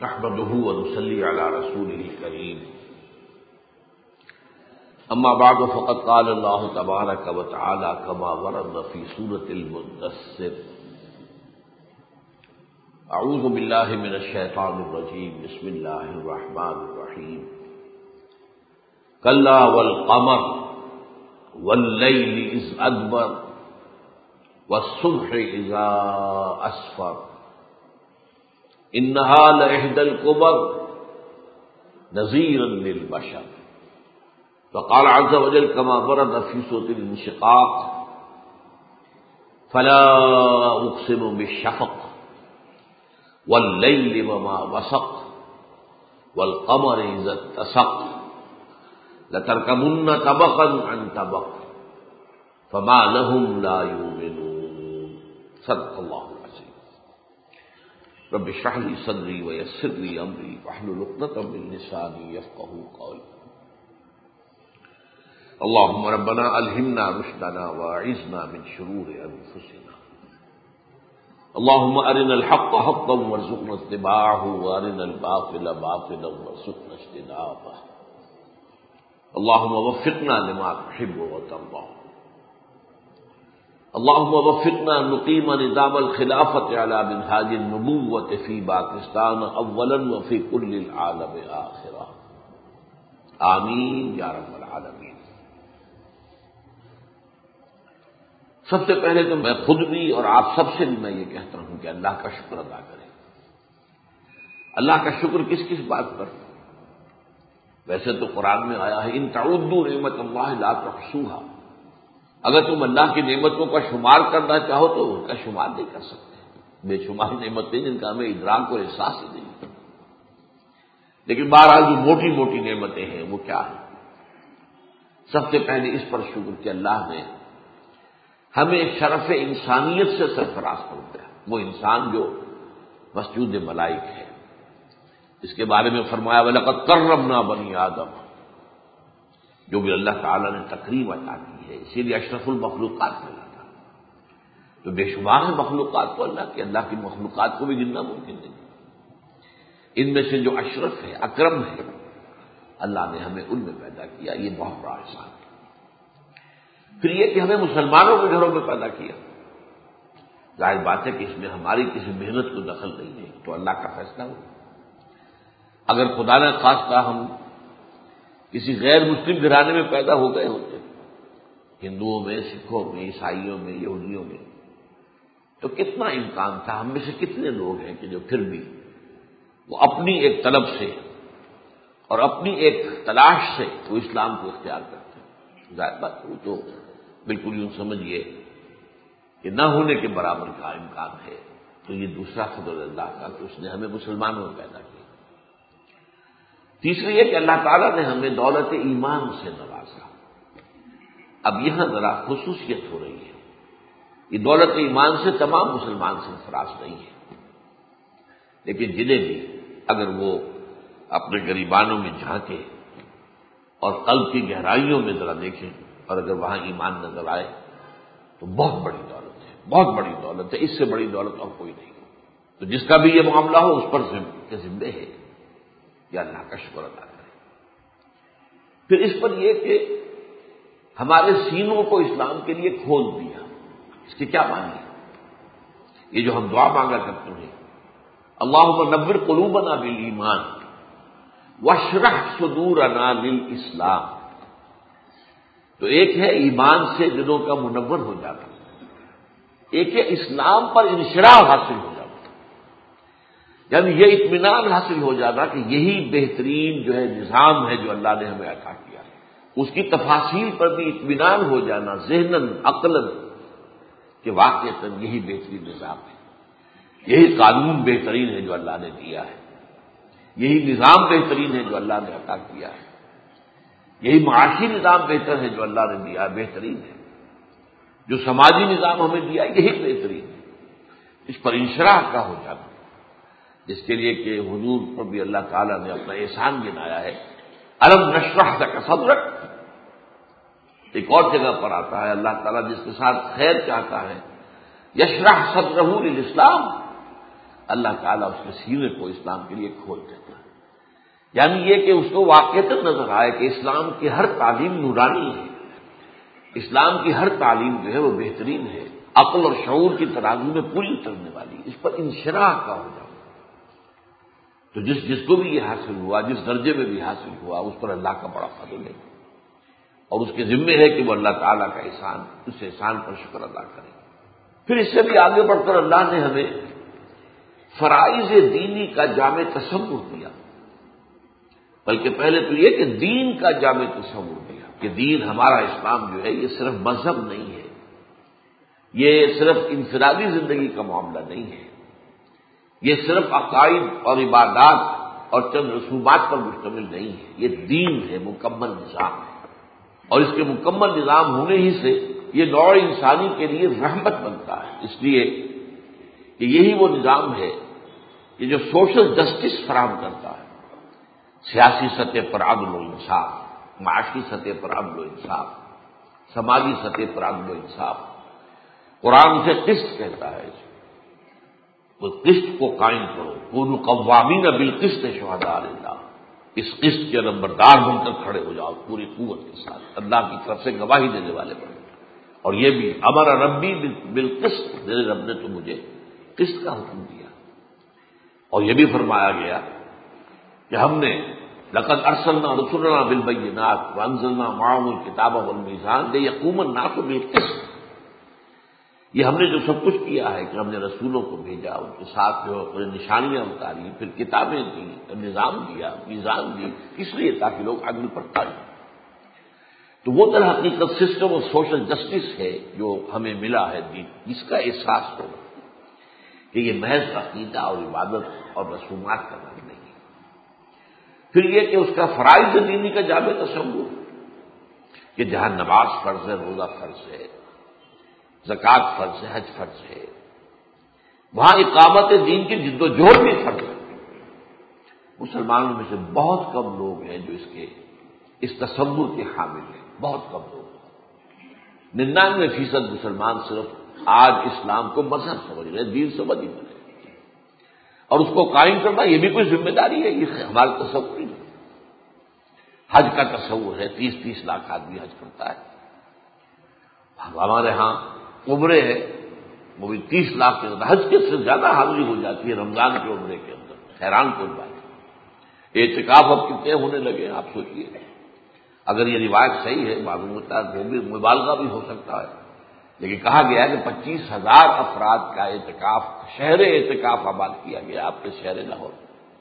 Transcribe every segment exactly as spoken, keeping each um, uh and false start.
نحمده ونصلي على رسوله الكريم اما بعد فقد قال الله تبارك وتعالى كما ورد في سورة المدثر اعوذ بالله من الشيطان الرجيم بسم الله الرحمن الرحيم كلا والقمر والليل إذ أدبر والصبح إذا أسفر إنها لإحدى الكبر نذيرا للبشر. وقال عز وجل كما ورد في سورة الانشقاق فلا أقسم بالشفق والليل وما وسق والقمر إذا اتسق لتركبن طبقا عن طبق فما لهم لا يؤمنون. صدق اللہ العظیم. رب اشرح لي صدری ويسر لي امری واحلل عقدۃ من لسانی يفقهوا قولی. اللهم ربنا الہمنا رشدنا واعذنا من شرور انفسنا. اللهم ارنا الحق حقا وارزقنا اتباعه وارنا الباطل باطلا وارزقنا اجتنابه. اللهم وفقنا لما تحب وترضى. اللهم وفقنا نقيم نظام الخلافة على منهاج النبوة في باکستان اولا وفي كل العالم آخرا. آمین یا رب العالمین. سب سے پہلے تو میں خود بھی اور آپ سب سے بھی میں یہ کہتا ہوں کہ اللہ کا شکر ادا کریں. اللہ کا شکر کس کس بات پر؟ ویسے تو قرآن میں آیا ہے ان تعدوا نعمت اللہ لا تحصوها. اگر تم اللہ کی نعمتوں کا شمار کرنا چاہو تو ان کا شمار نہیں کر سکتے. بے شمار نعمتیں جن کا ہمیں ادراک اور احساس ہی نہیں. لیکن بہرحال جو موٹی موٹی نعمتیں ہیں وہ کیا ہیں؟ سب سے پہلے اس پر شکر کہ اللہ نے ہمیں شرف انسانیت سے سرفراز کر دیا. وہ انسان جو مسجود ملائک ہے، اس کے بارے میں فرمایا وَلَقَدْ كَرَّمْنَا بَنِي آدَمَ. جو بھی اللہ تعالیٰ نے تکریم عطا کی ہے، اسی لیے اشرف المخلوقات میں لاتا. تو بے شمار ہے مخلوقات تو اللہ کی اللہ کی مخلوقات کو بھی گننا ممکن نہیں. ان میں سے جو اشرف ہے، اکرم ہے، اللہ نے ہمیں ان میں پیدا کیا. یہ بہت بڑا احسان ہے. پھر یہ کہ ہمیں مسلمانوں کے گھروں میں پیدا کیا. ظاہر بات ہے کہ اس میں ہماری کسی محنت کو دخل نہیں ہے، تو اللہ کا فیصلہ ہو. اگر خدا نہ خواستہ ہم کسی غیر مسلم گھرانے میں پیدا ہو گئے ہوتے، ہندوؤں میں، سکھوں میں، عیسائیوں میں، یہودیوں میں، تو کتنا امکان تھا. ہم میں سے کتنے لوگ ہیں کہ جو پھر بھی وہ اپنی ایک طلب سے اور اپنی ایک تلاش سے وہ اسلام کو اختیار کرتے ہیں. ظاہر بات وہ تو بالکل یوں سمجھیے کہ نہ ہونے کے برابر کا امکان ہے. تو یہ دوسرا فضل اللہ کا کہ اس نے ہمیں مسلمانوں میں پیدا کیا. تیسری یہ کہ اللہ تعالیٰ نے ہمیں دولت ایمان سے نوازا. اب یہاں ذرا خصوصیت ہو رہی ہے. یہ دولت ایمان سے تمام مسلمان سرفراز نہیں ہے، لیکن جنہیں بھی اگر وہ اپنے گریبانوں میں جھانکے اور قلب کی گہرائیوں میں ذرا دیکھیں اور اگر وہاں ایمان نظر آئے تو بہت بڑی دولت ہے. بہت بڑی دولت ہے. اس سے بڑی دولت اور کوئی نہیں. تو جس کا بھی یہ معاملہ ہو اس پر ذمہ ہے یا اللہ کا شکر ادا کریں. پھر اس پر یہ کہ ہمارے سینوں کو اسلام کے لیے کھول دیا. اس کے کیا معنی ہے؟ یہ جو ہم دعا مانگا کرتے ہیں اللہم نور قلوبنا بالایمان واشرح صدورنا للاسلام. تو ایک ہے ایمان سے دلوں کا منور ہو جانا، ایک ہے اسلام پر انشراح حاصل ہو جانا. یعنی یہ اطمینان حاصل ہو جانا کہ یہی بہترین جو ہے نظام ہے جو اللہ نے ہمیں عطا کیا. اس کی تفاصیل پر بھی اطمینان ہو جانا ذہناً عقلاً کہ واقعتاً یہی بہترین نظام ہے. یہی قانون بہترین ہے جو اللہ نے دیا ہے. یہی نظام بہترین ہے جو اللہ نے عطا کیا ہے. یہی معاشی نظام بہتر ہے جو اللہ نے دیا ہے، بہترین ہے. جو سماجی نظام ہمیں دیا یہی بہترین ہے. اس پر انشراح کا ہو جانا، جس کے لیے کہ حضور پر بھی اللہ تعالیٰ نے اپنا احسان گنایا ہے. الم نشرح لک صدرک. ایک اور جگہ پر آتا ہے اللہ تعالیٰ جس کے ساتھ خیر چاہتا ہے یشرح صدرہ للاسلام. اللہ تعالیٰ اس کے سینے کو اسلام کے لیے کھول دیتا ہے. یعنی یہ کہ اس کو واقعتاً نظر آئے کہ اسلام کی ہر تعلیم نورانی ہے، اسلام کی ہر تعلیم جو ہے وہ بہترین ہے، عقل اور شعور کی ترازو میں پوری اترنے والی، اس پر انشراح کا ہو جانا. تو جس جس کو بھی یہ حاصل ہوا، جس درجے میں بھی حاصل ہوا، اس پر اللہ کا بڑا فضل ہے، اور اس کے ذمے ہے کہ وہ اللہ تعالیٰ کا احسان، اس احسان پر شکر ادا کرے. پھر اس سے بھی آگے بڑھ کر اللہ نے ہمیں فرائض دینی کا جامع تصور دیا، بلکہ پہلے تو یہ کہ دین کا جامع تصور دیا کہ دین ہمارا اسلام جو ہے یہ صرف مذہب نہیں ہے، یہ صرف انفرادی زندگی کا معاملہ نہیں ہے، یہ صرف عقائد اور عبادات اور چند رسومات پر مشتمل نہیں ہے، یہ دین ہے، مکمل نظام ہے. اور اس کے مکمل نظام ہونے ہی سے یہ نوع انسانی کے لیے رحمت بنتا ہے، اس لیے کہ یہی وہ نظام ہے کہ جو سوشل جسٹس فراہم کرتا ہے، سیاسی سطح پر عدل و انصاف، معاشی سطح پر عدل و انصاف، سماجی سطح پر عدل و انصاف. قرآن سے قسط کہتا ہے، وہ قسط کو قائم کرو، کونوا قوامین بالقسط شہداء للہ، اس قسط کے نمبردار بن کر کھڑے ہو جاؤ پوری قوت کے ساتھ، اللہ کی طرف سے گواہی دینے والے بنو. اور یہ بھی امر ربی بالقسط، میرے رب نے تو مجھے قسط کا حکم دیا. اور یہ بھی فرمایا گیا کہ ہم نے لقد ارسلنا رسلنا بالبینات وانزلنا معهم الکتاب والمیزان لیقوم الناس بالقسط. یہ ہم نے جو سب کچھ کیا ہے کہ ہم نے رسولوں کو بھیجا، ان کے ساتھ جو نشانیاں اتاری، پھر کتابیں دی، نظام دیا، میزان دی، اس لیے تاکہ لوگ عدل پر قائم. تو وہ در حقیقت سسٹم آف سوشل جسٹس ہے جو ہمیں ملا ہے دین، جس کا احساس ہوگا کہ یہ محض عقیدہ اور عبادت اور رسومات کا نام نہیں ہے. پھر یہ کہ اس کا فرائض دینی کا جامع تصور کہ جہاں نماز فرض ہے، روزہ فرض ہے، زکوٰۃ فرض ہے، حج فرض ہے، وہاں اقامت دین کی جد و جہد بھی فرض ہے. مسلمانوں میں سے بہت کم لوگ ہیں جو اس کے اس تصور کے حامل ہیں، بہت کم لوگ. ننانوے فیصد مسلمان صرف آج اسلام کو مذہب سمجھ رہے، دین سمجھ ہی نہیں. اور اس کو قائم کرنا یہ بھی کوئی ذمہ داری ہے، یہ ہمارا تصور نہیں. حج کا تصور ہے، تیس تیس لاکھ آدمی حج کرتا ہے. ہمارے ہاں عمرے ہے، وہ بھی تیس لاکھ کے اندر، حج کے سے زیادہ حاضری ہو جاتی ہے رمضان کے عمرے کے اندر. حیران کون بات ہے. اعتکاف اب کتنے ہونے لگے ہیں آپ سوچئے. اگر یہ روایت صحیح ہے، معلوم ہوتا ہے وہ بھی مبالغہ بھی ہو سکتا ہے، لیکن کہا گیا ہے کہ پچیس ہزار افراد کا اعتکاف، شہر اعتکاف آباد کیا گیا آپ کے شہر لاہور.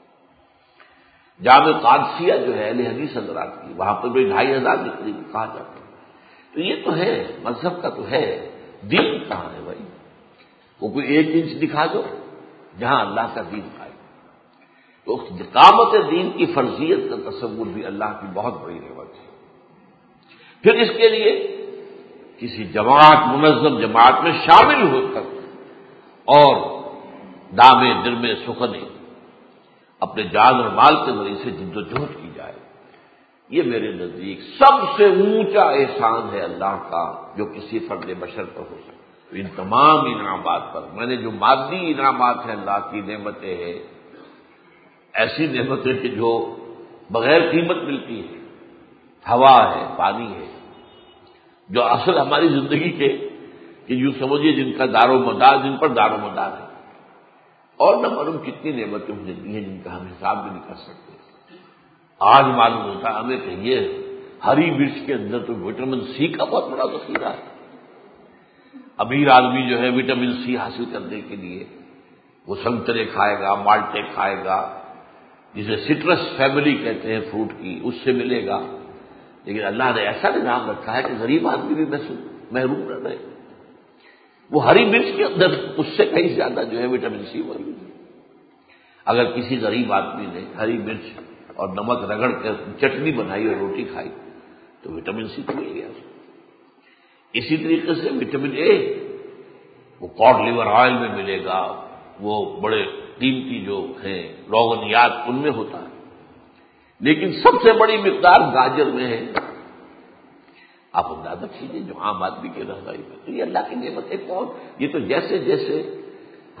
جامع قادسیہ جو ہے اہل حدیث حضرات کی، وہاں پر بھی ڈھائی ہزار کے قریب کہا جاتا ہے. تو یہ تو ہے، مذہب کا تو ہے، دین کہاں ہے بھائی؟ وہ کوئی ایک انچ دکھا دو جہاں اللہ کا دین آئے. تو اقامت دین کی فرضیت کا تصور بھی اللہ کی بہت بڑی نعمت ہے. پھر اس کے لیے کسی جماعت، منظم جماعت میں شامل ہو کر اور دامے درمے سخنے اپنے جان اور مال کے ذریعے سے جد و جہد کی جائے. یہ میرے نزدیک سب سے اونچا احسان ہے اللہ کا جو کسی فرد بشر پر ہو سکے. ان تمام انعامات پر میں نے جو مادی انعامات ہیں، اللہ کی نعمتیں ہیں، ایسی نعمتیں کہ جو بغیر قیمت ملتی ہے، ہوا ہے، پانی ہے، جو اصل ہماری زندگی کے کہ یوں سمجھیے جن کا دار و مدار، جن پر دار و مدار ہے. اور نہ معلوم کتنی نعمتیں مجھے دی ہیں جن کا ہم حساب بھی نہیں کر سکتے. آج معلوم ہوتا ہے ہمیں کہ یہ ہری مرچ کے اندر تو وٹامن سی کا بہت بڑا ذخیرہ ہے. امیر آدمی جو ہے وٹامن سی حاصل کرنے کے لیے وہ سنترے کھائے گا، مالٹے کھائے گا، جسے سٹرس فیملی کہتے ہیں فروٹ کی، اس سے ملے گا. لیکن اللہ نے ایسا نظام رکھا ہے کہ غریب آدمی بھی محروم نہ رہے. وہ ہری مرچ کے اندر اس سے کہیں زیادہ جو ہے وٹامن سی موجود ہے. اگر کسی غریب آدمی نے ہری مرچ اور نمک رگڑ کر چٹنی بنائی اور روٹی کھائی تو وٹامن سی تو مل گیا اس کو. اسی طریقے سے وٹامن اے وہ کاڈ لیور آئل میں ملے گا، وہ بڑے قیمتی جو ہیں روغنیات ان میں ہوتا ہے. لیکن سب سے بڑی مقدار گاجر میں ہے. آپ اندازہ کیجیے جو عام آدمی کے رہنمائی میں. تو یہ اللہ کی نعمت ہے. کون یہ تو جیسے جیسے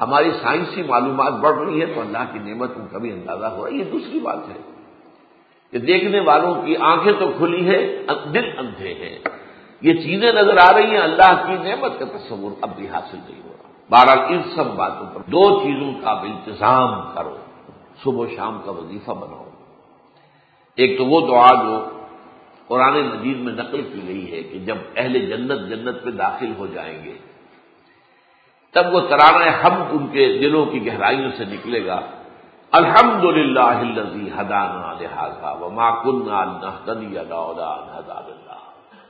ہماری سائنسی معلومات بڑھ رہی ہے تو اللہ کی نعمت کو کبھی اندازہ ہو رہا ہے. یہ دوسری بات ہے کہ دیکھنے والوں کی آنکھیں تو کھلی ہے، دل اندھے ہیں. یہ چیزیں نظر آ رہی ہیں، اللہ کی نعمت کا تصور اب بھی حاصل نہیں ہو رہا. بہرحال ان سب باتوں پر دو چیزوں کا انتظام کرو، صبح و شام کا وظیفہ بناؤ. ایک تو وہ دعا جو قرآن مجید میں نقل کی گئی ہے کہ جب اہل جنت جنت میں داخل ہو جائیں گے تب وہ ترانہ حمد ان کے دلوں کی گہرائیوں سے نکلے گا. الحمدللہ الذی ہدانا لہذا وما کنا لنہتدی لولا ان ہدانا اللہ.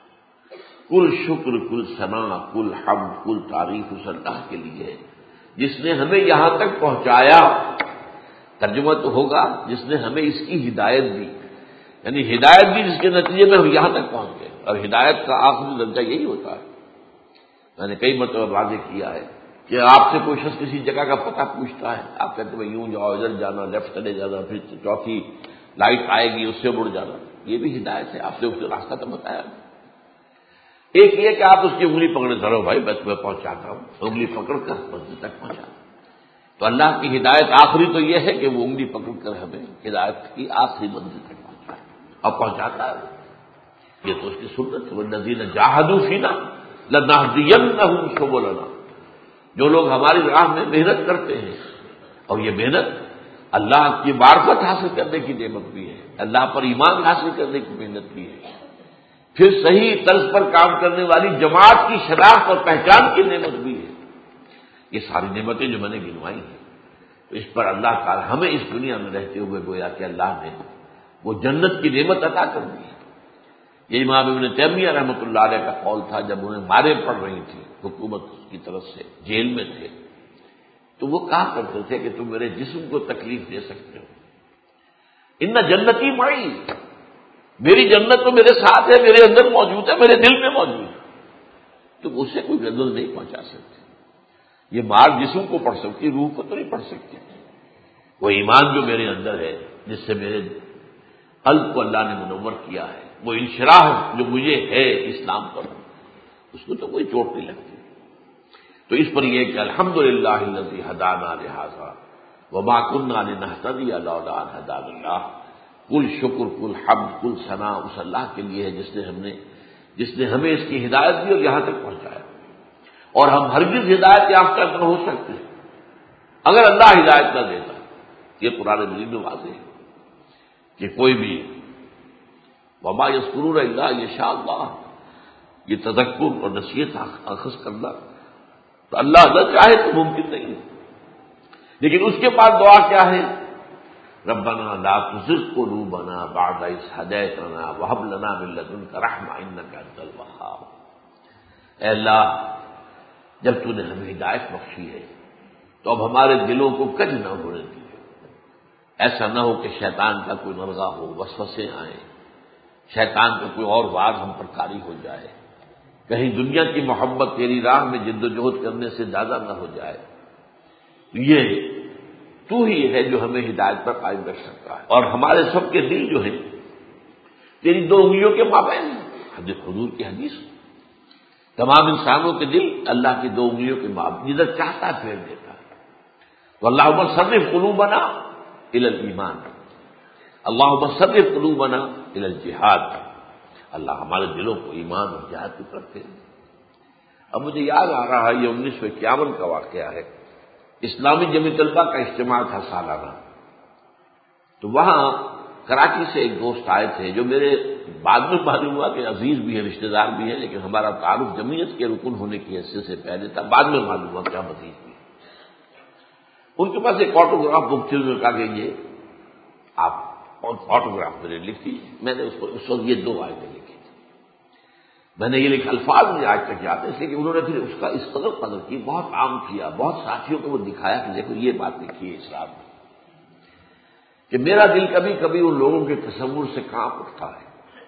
کل شکر، کل ثنا، کل حمد، کل تعریف اس اللہ کے لیے ہے جس نے ہمیں یہاں تک پہنچایا. ترجمہ تو ہوگا جس نے ہمیں اس کی ہدایت دی، یعنی ہدایت دی جس کے نتیجے میں ہم یہاں تک پہنچ گئے. اور ہدایت کا آخری درجہ یہی ہوتا ہے. میں نے کئی مرتبہ واضح کیا ہے کہ آپ سے کوئی شخص کسی جگہ کا پتہ پوچھتا ہے، آپ کہتے ہیں یوں جاؤ، ادھر جانا، لیفٹ چلے جانا، پھر چوتھی لائٹ آئے گی اس سے مڑ جانا. یہ بھی ہدایت ہے، آپ نے اس کو راستہ تو بتایا. ایک یہ کہ آپ اس کی انگلی پکڑے کرو، بھائی میں تمہیں پہنچاتا ہوں، انگلی پکڑ کر منزل تک پہنچا. تو اللہ کی ہدایت آخری تو یہ ہے کہ وہ انگلی پکڑ کر ہمیں ہدایت کی آخری منزل تک پہنچائے اور پہنچاتا ہے. یہ تو اس کی سنت ہے. والذین جاہدوا فینا لنہدینہم سبلنا. جو لوگ ہماری راہ میں محنت کرتے ہیں، اور یہ محنت اللہ کی معرفت حاصل کرنے کی نعمت بھی ہے، اللہ پر ایمان حاصل کرنے کی محنت بھی ہے، پھر صحیح طرز پر کام کرنے والی جماعت کی شناخت اور پہچان کی نعمت بھی ہے. یہ ساری نعمتیں جو میں نے گنوائی ہیں، تو اس پر اللہ تعالی ہمیں اس دنیا میں رہتے ہوئے گویا کہ اللہ نے وہ جنت کی نعمت عطا کر دی ہے. یہ امام ابن تیمیہ رحمۃ اللہ علیہ کا قول تھا جب انہیں مارے پڑ رہی تھی حکومت کی طرف سے، جیل میں تھے، تو وہ کہا کرتے تھے کہ تم میرے جسم کو تکلیف دے سکتے ہو، ان جنتی معی، میری جنت تو میرے ساتھ ہے، میرے اندر موجود ہے، میرے دل میں موجود ہے، تم اسے کوئی گدل نہیں پہنچا سکتے. یہ مار جسم کو پڑ سکتی، روح کو تو نہیں پڑ سکتی. وہ ایمان جو میرے اندر ہے، جس سے میرے قلب کو اللہ نے منور کیا ہے، وہ انشراح جو مجھے ہے اسلام پر، اس کو تو کوئی چوٹ نہیں لگتی. تو اس پر یہ کہ الحمدللہ الذی ہدانا لہذا وما کنا لنہتدی لولا ان ہدانا اللہ. کل شکر، کل حمد، کل ثنا اس اللہ کے لیے ہے جس نے ہم نے جس نے ہمیں اس کی ہدایت دی اور یہاں تک پہنچایا. اور ہم ہرگز ہدایت یافتہ نہ ہو سکتے اگر اللہ ہدایت نہ دیتا. یہ قرآن مجید میں واضح ہے کہ کوئی بھی وما یذکرون الا یشاء اللہ، یہ تذکر اور نصیحت اخذ کرنا تو اللہ نہ چاہے تو ممکن نہیں ہے. لیکن اس کے بعد دعا کیا ہے؟ ربنا لا تزغ قلوبنا بعد إذ هديتنا وهب لنا من لدنك رحمة إنك أنت الوهاب. اے اللہ، جب تو نے ہمیں ہدایت بخشی ہے تو اب ہمارے دلوں کو کج نہ ہونے دیجیے. ایسا نہ ہو کہ شیطان کا کوئی نرغہ ہو، وسوسے آئیں، شیطان کا کوئی اور وار ہم پر طاری ہو جائے، کہیں دنیا کی محبت تیری راہ میں جد و جہد کرنے سے زیادہ نہ ہو جائے. یہ تو ہی ہے جو ہمیں ہدایت پر قائم رکھ سکتا ہے. اور ہمارے سب کے دل جو ہیں تیری دو انگلیوں کے مابین ہیں. حدیث حضور کی حدیث، تمام انسانوں کے دل اللہ کی دو انگلیوں کے مابین، جدھر چاہتا ہے پھیر دیتا ہے. تو اللہم صرف قلوبنا الی الایمان، اللہم صرف قلوبنا الی الجہاد. اللہ ہمارے دلوں کو ایمان اور جہاد کی طرف پھیر. اب مجھے یاد آ رہا ہے، یہ انیس سو اکیاون کا واقعہ ہے. اسلامی جمعیت طلبہ کا اجتماع تھا سالانہ. تو وہاں کراچی سے ایک دوست آئے تھے جو میرے بعد میں معلوم ہوا کہ عزیز بھی ہے، رشتہ دار بھی ہے، لیکن ہمارا تعارف جمعیت کے رکن ہونے کی حیثیت سے پہلے تھا، بعد میں معلوم ہوا کیا عزیز بھی. ان کے پاس ایک آٹوگراف بک تھی. انہوں نے کہا کہ یہ آپ آٹوگراف میرے لکھ دیجیے. میں نے اس کو اس وقت یہ دو آیتیں لکھی تھی. میں نے یہ لکھا، الفاظ مجھے آج تک یاد ہے، اس لیے کہ انہوں نے پھر اس کا اس قدر قدر کی، بہت عام کیا، بہت ساتھیوں کو وہ دکھایا کہ دیکھو یہ بات لکھی ہے اسلام میں، کہ میرا دل کبھی کبھی ان لوگوں کے تصور سے کانپ اٹھتا ہے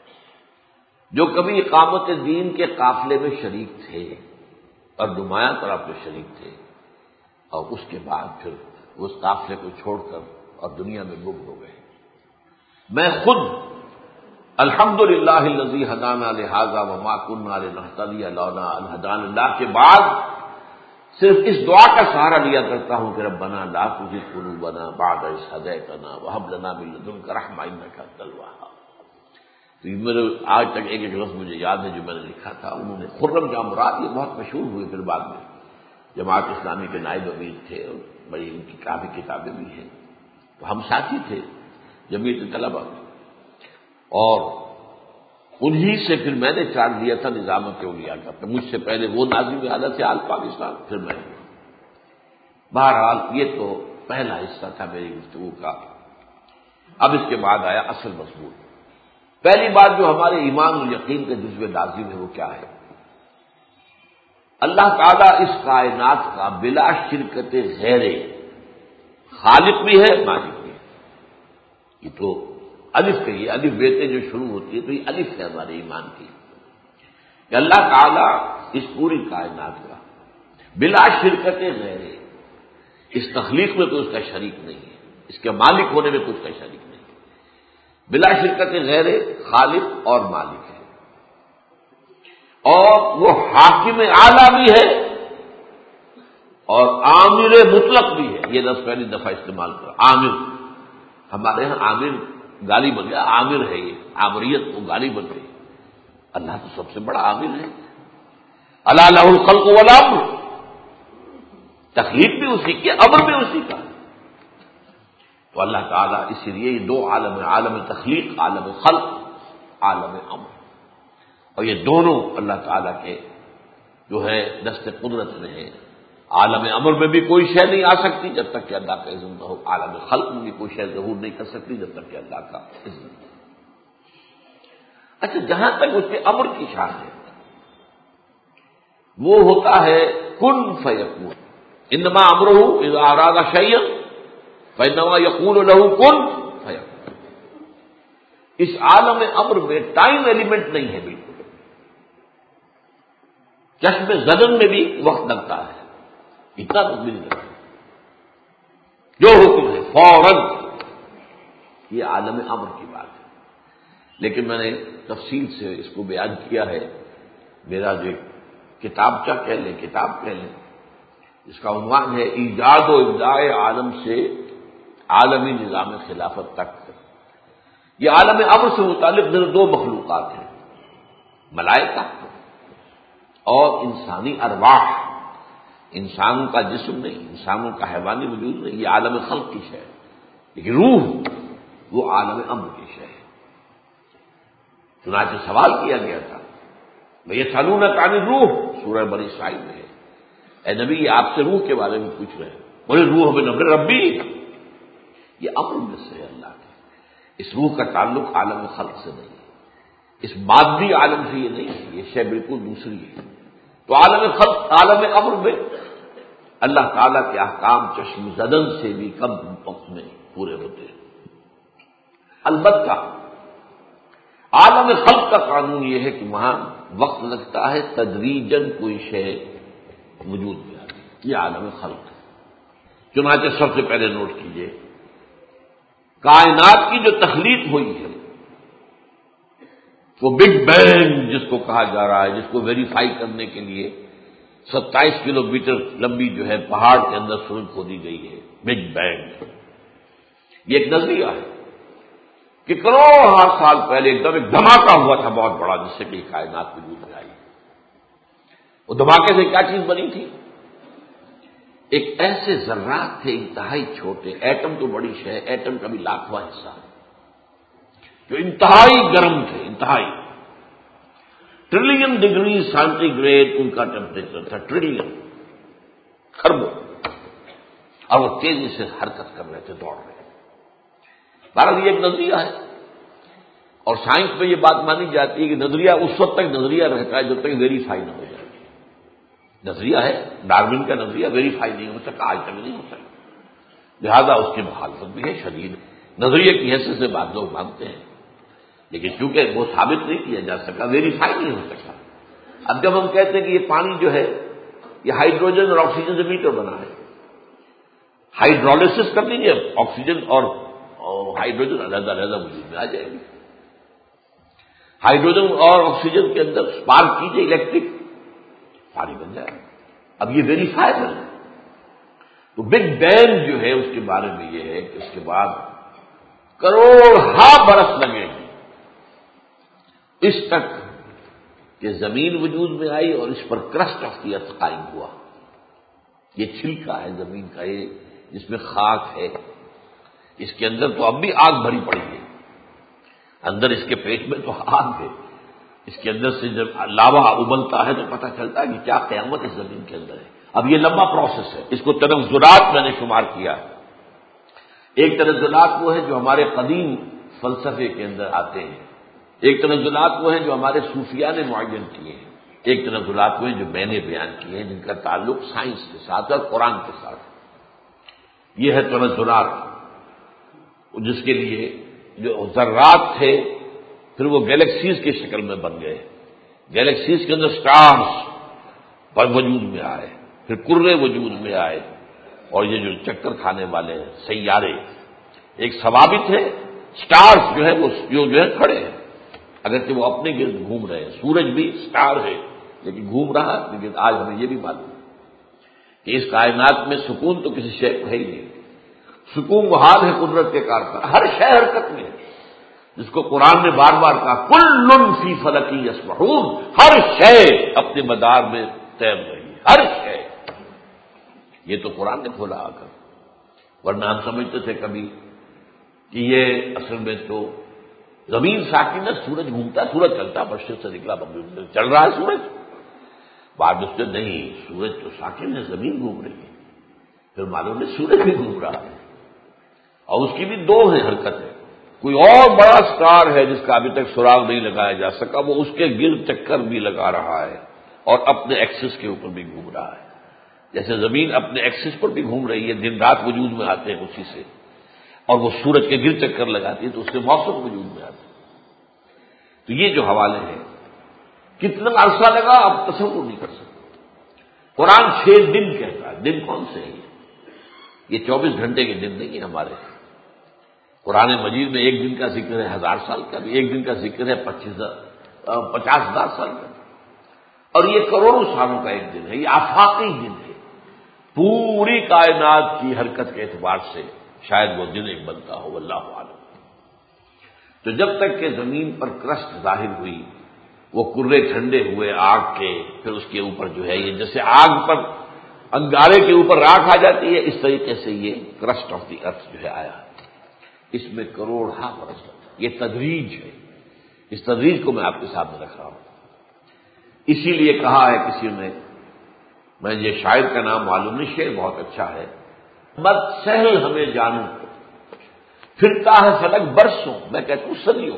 جو کبھی اقامت دین کے قافلے میں شریک تھے اور نمایاں طور پہ شریک تھے، اور اس کے بعد پھر اس قافلے کو چھوڑ کر اور دنیا میں گم ہو گئے. میں خود الحمدللہ الذی ہدانا لہذا وما کنا لنہتدی لولا ان ہدانا اللہ کے بعد صرف اس دعا کا سہارا لیا کرتا ہوں کہ ربنا لا تزغ قلوبنا بعد إذ هديتنا وهب لنا من لدنك رحمة إنك أنت الوهاب۔ تو یہ میرے آج تک ایک ایک لفظ مجھے یاد ہے جو میں نے لکھا تھا۔ انہوں نے خرم جاں مراد یہ بہت مشہور ہوئے پھر بعد میں، جماعت اسلامی کے نائب امیر تھے اور بڑی ان کی کافی کتابیں بھی ہیں، تو ہم ساتھی تھے جمعیت طلبہ میں، اور انہی سے پھر میں نے چارج لیا تھا نظام اولیاء کا، کہ مجھ سے پہلے وہ ناظم اعلیٰ تھے آل پاکستان، پھر میں۔ بہرحال یہ تو پہلا حصہ تھا میری گفتگو کا۔ اب اس کے بعد آیا اصل مضمون۔ پہلی بات جو ہمارے ایمان و یقین کے جزو لازم ہے وہ کیا ہے؟ اللہ تعالیٰ اس کائنات کا بلا شرکت غیر خالق بھی ہے، مالک بھی ہے۔ یہ تو الف کہیے، الف بیتے جو شروع ہوتی ہے تو یہ الف ہے ہمارے ایمان کی، کہ اللہ تعالیٰ اس پوری کائنات کا بلا شرکت غیر، اس تخلیق میں کوئی اس کا شریک نہیں ہے، اس کے مالک ہونے میں کچھ کا شریک نہیں ہے، بلا شرکت غیر خالق اور مالک ہے، اور وہ حاکم اعلیٰ بھی ہے اور عامر مطلق بھی ہے۔ یہ لفظ پہلی دفعہ استعمال کرا، عامر۔ ہمارے ہاں عامر گالی بن گیا، عامر ہے، یہ عامریت کو گالی بن گئی۔ اللہ تو سب سے بڑا عامر ہے۔ الا لہ الخلق والامر، تخلیق بھی اسی کی، امر بھی اسی کا۔ تو اللہ تعالیٰ اسی لیے یہ دو عالم، عالم تخلیق، عالم خلق، عالم امر، اور یہ دونوں اللہ تعالیٰ کے جو ہے دست قدرت میں ہے۔ عالم امر میں بھی کوئی شے نہیں آ سکتی جب تک کہ اللہ کا اذن نہ ہو، عالم خلق میں بھی کوئی شے ظہور نہیں کر سکتی جب تک کہ اللہ کا اذن نہ ہو۔ اچھا، جہاں تک اس کے امر کی شان ہے، وہ ہوتا ہے کن فیکون، انما امرہ اذا اراد شیئا فانما یقول له کن فیکون۔ اس عالم امر میں ٹائم ایلیمنٹ نہیں ہے بالکل، چشم زدن میں بھی وقت لگتا ہے، اتنا تو بھی نہیں لگتا، جو حکم ہے فوراً، یہ عالم امر کی بات ہے۔ لیکن میں نے تفصیل سے اس کو بیان کیا ہے، میرا جو کتابچہ کہہ لیں، کتاب کہہ لیں، اس کا عنوان ہے ایجاد و ابداع عالم سے عالمی نظام خلافت تک۔ یہ عالم امر سے متعلق دو مخلوقات ہیں، ملائکہ اور انسانی ارواح۔ انسان کا جسم نہیں، انسانوں کا حیوانی وجود نہیں، یہ عالم خلق کی شے ہے، لیکن روح وہ عالم امر کی شے ہے۔ چنانچہ سوال کیا گیا تھا، وَيَسْأَلُونَكَ عَنِ الرُّوحِ، سورہ بنی اسرائیل میں ہے، اے نبی یہ آپ سے روح کے بارے میں پوچھ رہے ہیں، بولے روح من امر ربی، یہ امر میں سے ہے اللہ کے۔ اس روح کا تعلق عالم خلق سے نہیں ہے، اس مادی عالم سے یہ نہیں ہے، یہ شے بالکل دوسری ہے۔ تو عالم خلق، عالم امر میں اللہ تعالیٰ کے احکام چشم زدن سے بھی کم وقت میں پورے ہوتے ہیں۔ البتہ عالم خلق کا قانون یہ ہے کہ وہاں وقت لگتا ہے، تدریجاً کوئی شے وجود میں آتی ہے، یہ عالم خلق ہے۔ چنانچہ سب سے پہلے نوٹ کیجئے، کائنات کی جو تخلیق ہوئی ہے وہ بگ بینگ جس کو کہا جا رہا ہے، جس کو ویریفائی کرنے کے لیے ستائیس کلو میٹر لمبی جو ہے پہاڑ کے اندر سرنگ کھودی گئی ہے، بگ بینگ، یہ ایک نظریہ ہے کہ کروڑوں سال پہلے ایک دم ایک دھماکہ ہوا تھا بہت بڑا، جس سے کہ کائنات وجود میں آئی۔ وہ دھماکے سے کیا چیز بنی تھی؟ ایک ایسے ذرات تھے انتہائی چھوٹے، ایٹم تو بڑی شے، ایٹم کا بھی لاکھواں حصہ ہے، جو انتہائی گرم تھے، انتہائی ٹریلین ڈگری سینٹی گریڈ ان کا ٹیمپریچر تھا، ٹریلین، کھربوں، اور وہ تیزی سے حرکت کر رہے تھے، دوڑ رہے تھے۔ بہرحال یہ ایک نظریہ ہے، اور سائنس میں یہ بات مانی جاتی ہے کہ نظریہ اس وقت تک نظریہ رہتا ہے جب تک ویریفائی نہ ہو جائے۔ نظریہ ہے، ڈارون کا نظریہ ویریفائی نہیں ہو سکا، آج تک نہیں ہو سکا، لہذا اس کی مخالفت بھی ہے شدید۔ نظریے کی حیثیت سے بات لوگ مانتے ہیں، لیکن چونکہ وہ ثابت نہیں کیا جا سکا، ویریفائی نہیں ہو سکا۔ اب جب ہم کہتے ہیں کہ یہ پانی جو ہے یہ ہائیڈروجن اور آکسیجن سے مل کر بنا ہے، ہائیڈرولسس کر دیجیے، آکسیجن اور ہائیڈروجن علیحدہ علیحدہ وجود میں آ جائے گی۔ ہائیڈروجن اور آکسیجن کے اندر اسپارک کیجیے الیکٹرک، پانی بن جائے گا۔ اب یہ ویریفائبل ہے. تو بگ بینگ جو ہے اس کے بارے میں یہ ہے کہ اس کے بعد کروڑ ہا برس لگے اس تک کہ زمین وجود میں آئی اور اس پر کرسٹ آف دی ارتھ قائم ہوا. یہ چھلکا ہے زمین کا، یہ جس میں خاک ہے، اس کے اندر تو اب بھی آگ بھری پڑی ہے. اندر اس کے پیٹ میں تو آگ ہے، اس کے اندر سے جب لاوا ابلتا ہے تو پتہ چلتا ہے کہ کیا قیامت اس زمین کے اندر ہے. اب یہ لمبا پروسیس ہے، اس کو تنزلات میں نے شمار کیا ہے. ایک تنزلات وہ ہے جو ہمارے قدیم فلسفے کے اندر آتے ہیں، ایک تنزلات وہ ہیں جو ہمارے صوفیاء نے معین کیے ہیں، ایک تنزلات وہ ہیں جو میں نے بیان کیے ہیں جن کا تعلق سائنس کے ساتھ اور قرآن کے ساتھ. یہ ہے تنزلات، جس کے لیے جو ذرات تھے پھر وہ گیلیکسیز کی شکل میں بن گئے، گیلیکسیز کے اندر سٹارز پر وجود میں آئے، پھر کرے وجود میں آئے، اور یہ جو چکر کھانے والے سیارے ایک ثوابت ہے. سٹارز جو ہے وہ جو ہے کھڑے ہیں، اگرچہ وہ اپنے گرد گھوم رہے ہیں. سورج بھی سٹار ہے لیکن گھوم رہا ہے. لیکن آج ہمیں یہ بھی معلوم ہے کہ اس کائنات میں سکون تو کسی شے کو ہے ہی نہیں. سکون وہ حال ہے قدرت کے کار پر، ہر شے حرکت میں ہے، جس کو قرآن نے بار بار کہا کل فی فلک یسبحون، ہر شے اپنے مدار میں تیر رہی ہے، ہر شے. یہ تو قرآن نے کھولا آ کر، ورنہ ہم سمجھتے تھے کبھی کہ یہ اصل میں تو زمین ساکن ہے، سورج گھومتا ہے، سورج چلتا ہے، مشرق سے نکلا مغرب سے چل رہا ہے سورج. بعد اس سے نہیں، سورج تو ساکن ہے، زمین گھوم رہی ہے. پھر معلوم ہے سورج بھی گھوم رہا ہے، اور اس کی بھی دو ہیں حرکتیں. کوئی اور بڑا سٹار ہے جس کا ابھی تک سراغ نہیں لگایا جا سکا، وہ اس کے گرد چکر بھی لگا رہا ہے اور اپنے ایکسس کے اوپر بھی گھوم رہا ہے. جیسے زمین اپنے ایکسس پر بھی گھوم رہی ہے، دن رات وجود میں آتے ہیں اسی سے، اور وہ سورج کے گرد چکر لگاتی ہے تو اس سے موسم وجود میں آتے ہیں. تو یہ جو حوالے ہیں کتنا عرصہ لگا آپ تصور نہیں کر سکتے. قرآن چھ دن کہتا ہے. دن کون سے ہیں؟ یہ چوبیس گھنٹے کے دن نہیں ہیں ہمارے. قرآن مجید میں ایک دن کا ذکر ہے ہزار سال کا، بھی ایک دن کا ذکر ہے پچیس پچاس ہزار سال کا، اور یہ کروڑوں سالوں کا ایک دن ہے. یہ آفاقی دن ہے. پوری کائنات کی حرکت کے اعتبار سے شاید وہ دن ایک بنتا ہو، اللہ عالم. تو جب تک کہ زمین پر کرسٹ ظاہر ہوئی، وہ کرے ٹھنڈے ہوئے آگ کے، پھر اس کے اوپر جو ہے یہ جیسے آگ پر انگارے کے اوپر راکھ آ جاتی ہے، اس طریقے سے یہ کرسٹ آف دی ارتھ جو ہے آیا. اس میں کروڑ ہا برس لگتا. یہ تدریج ہے، اس تدریج کو میں آپ کے سامنے رکھ رہا ہوں. اسی لیے کہا ہے کسی نے، میں یہ شاعر کا نام معلوم نہیں، شعر بہت اچھا ہے، مت سہل ہمیں جانوں پھرتا ہے فلک برسوں، میں کہتا ہوں صدیوں،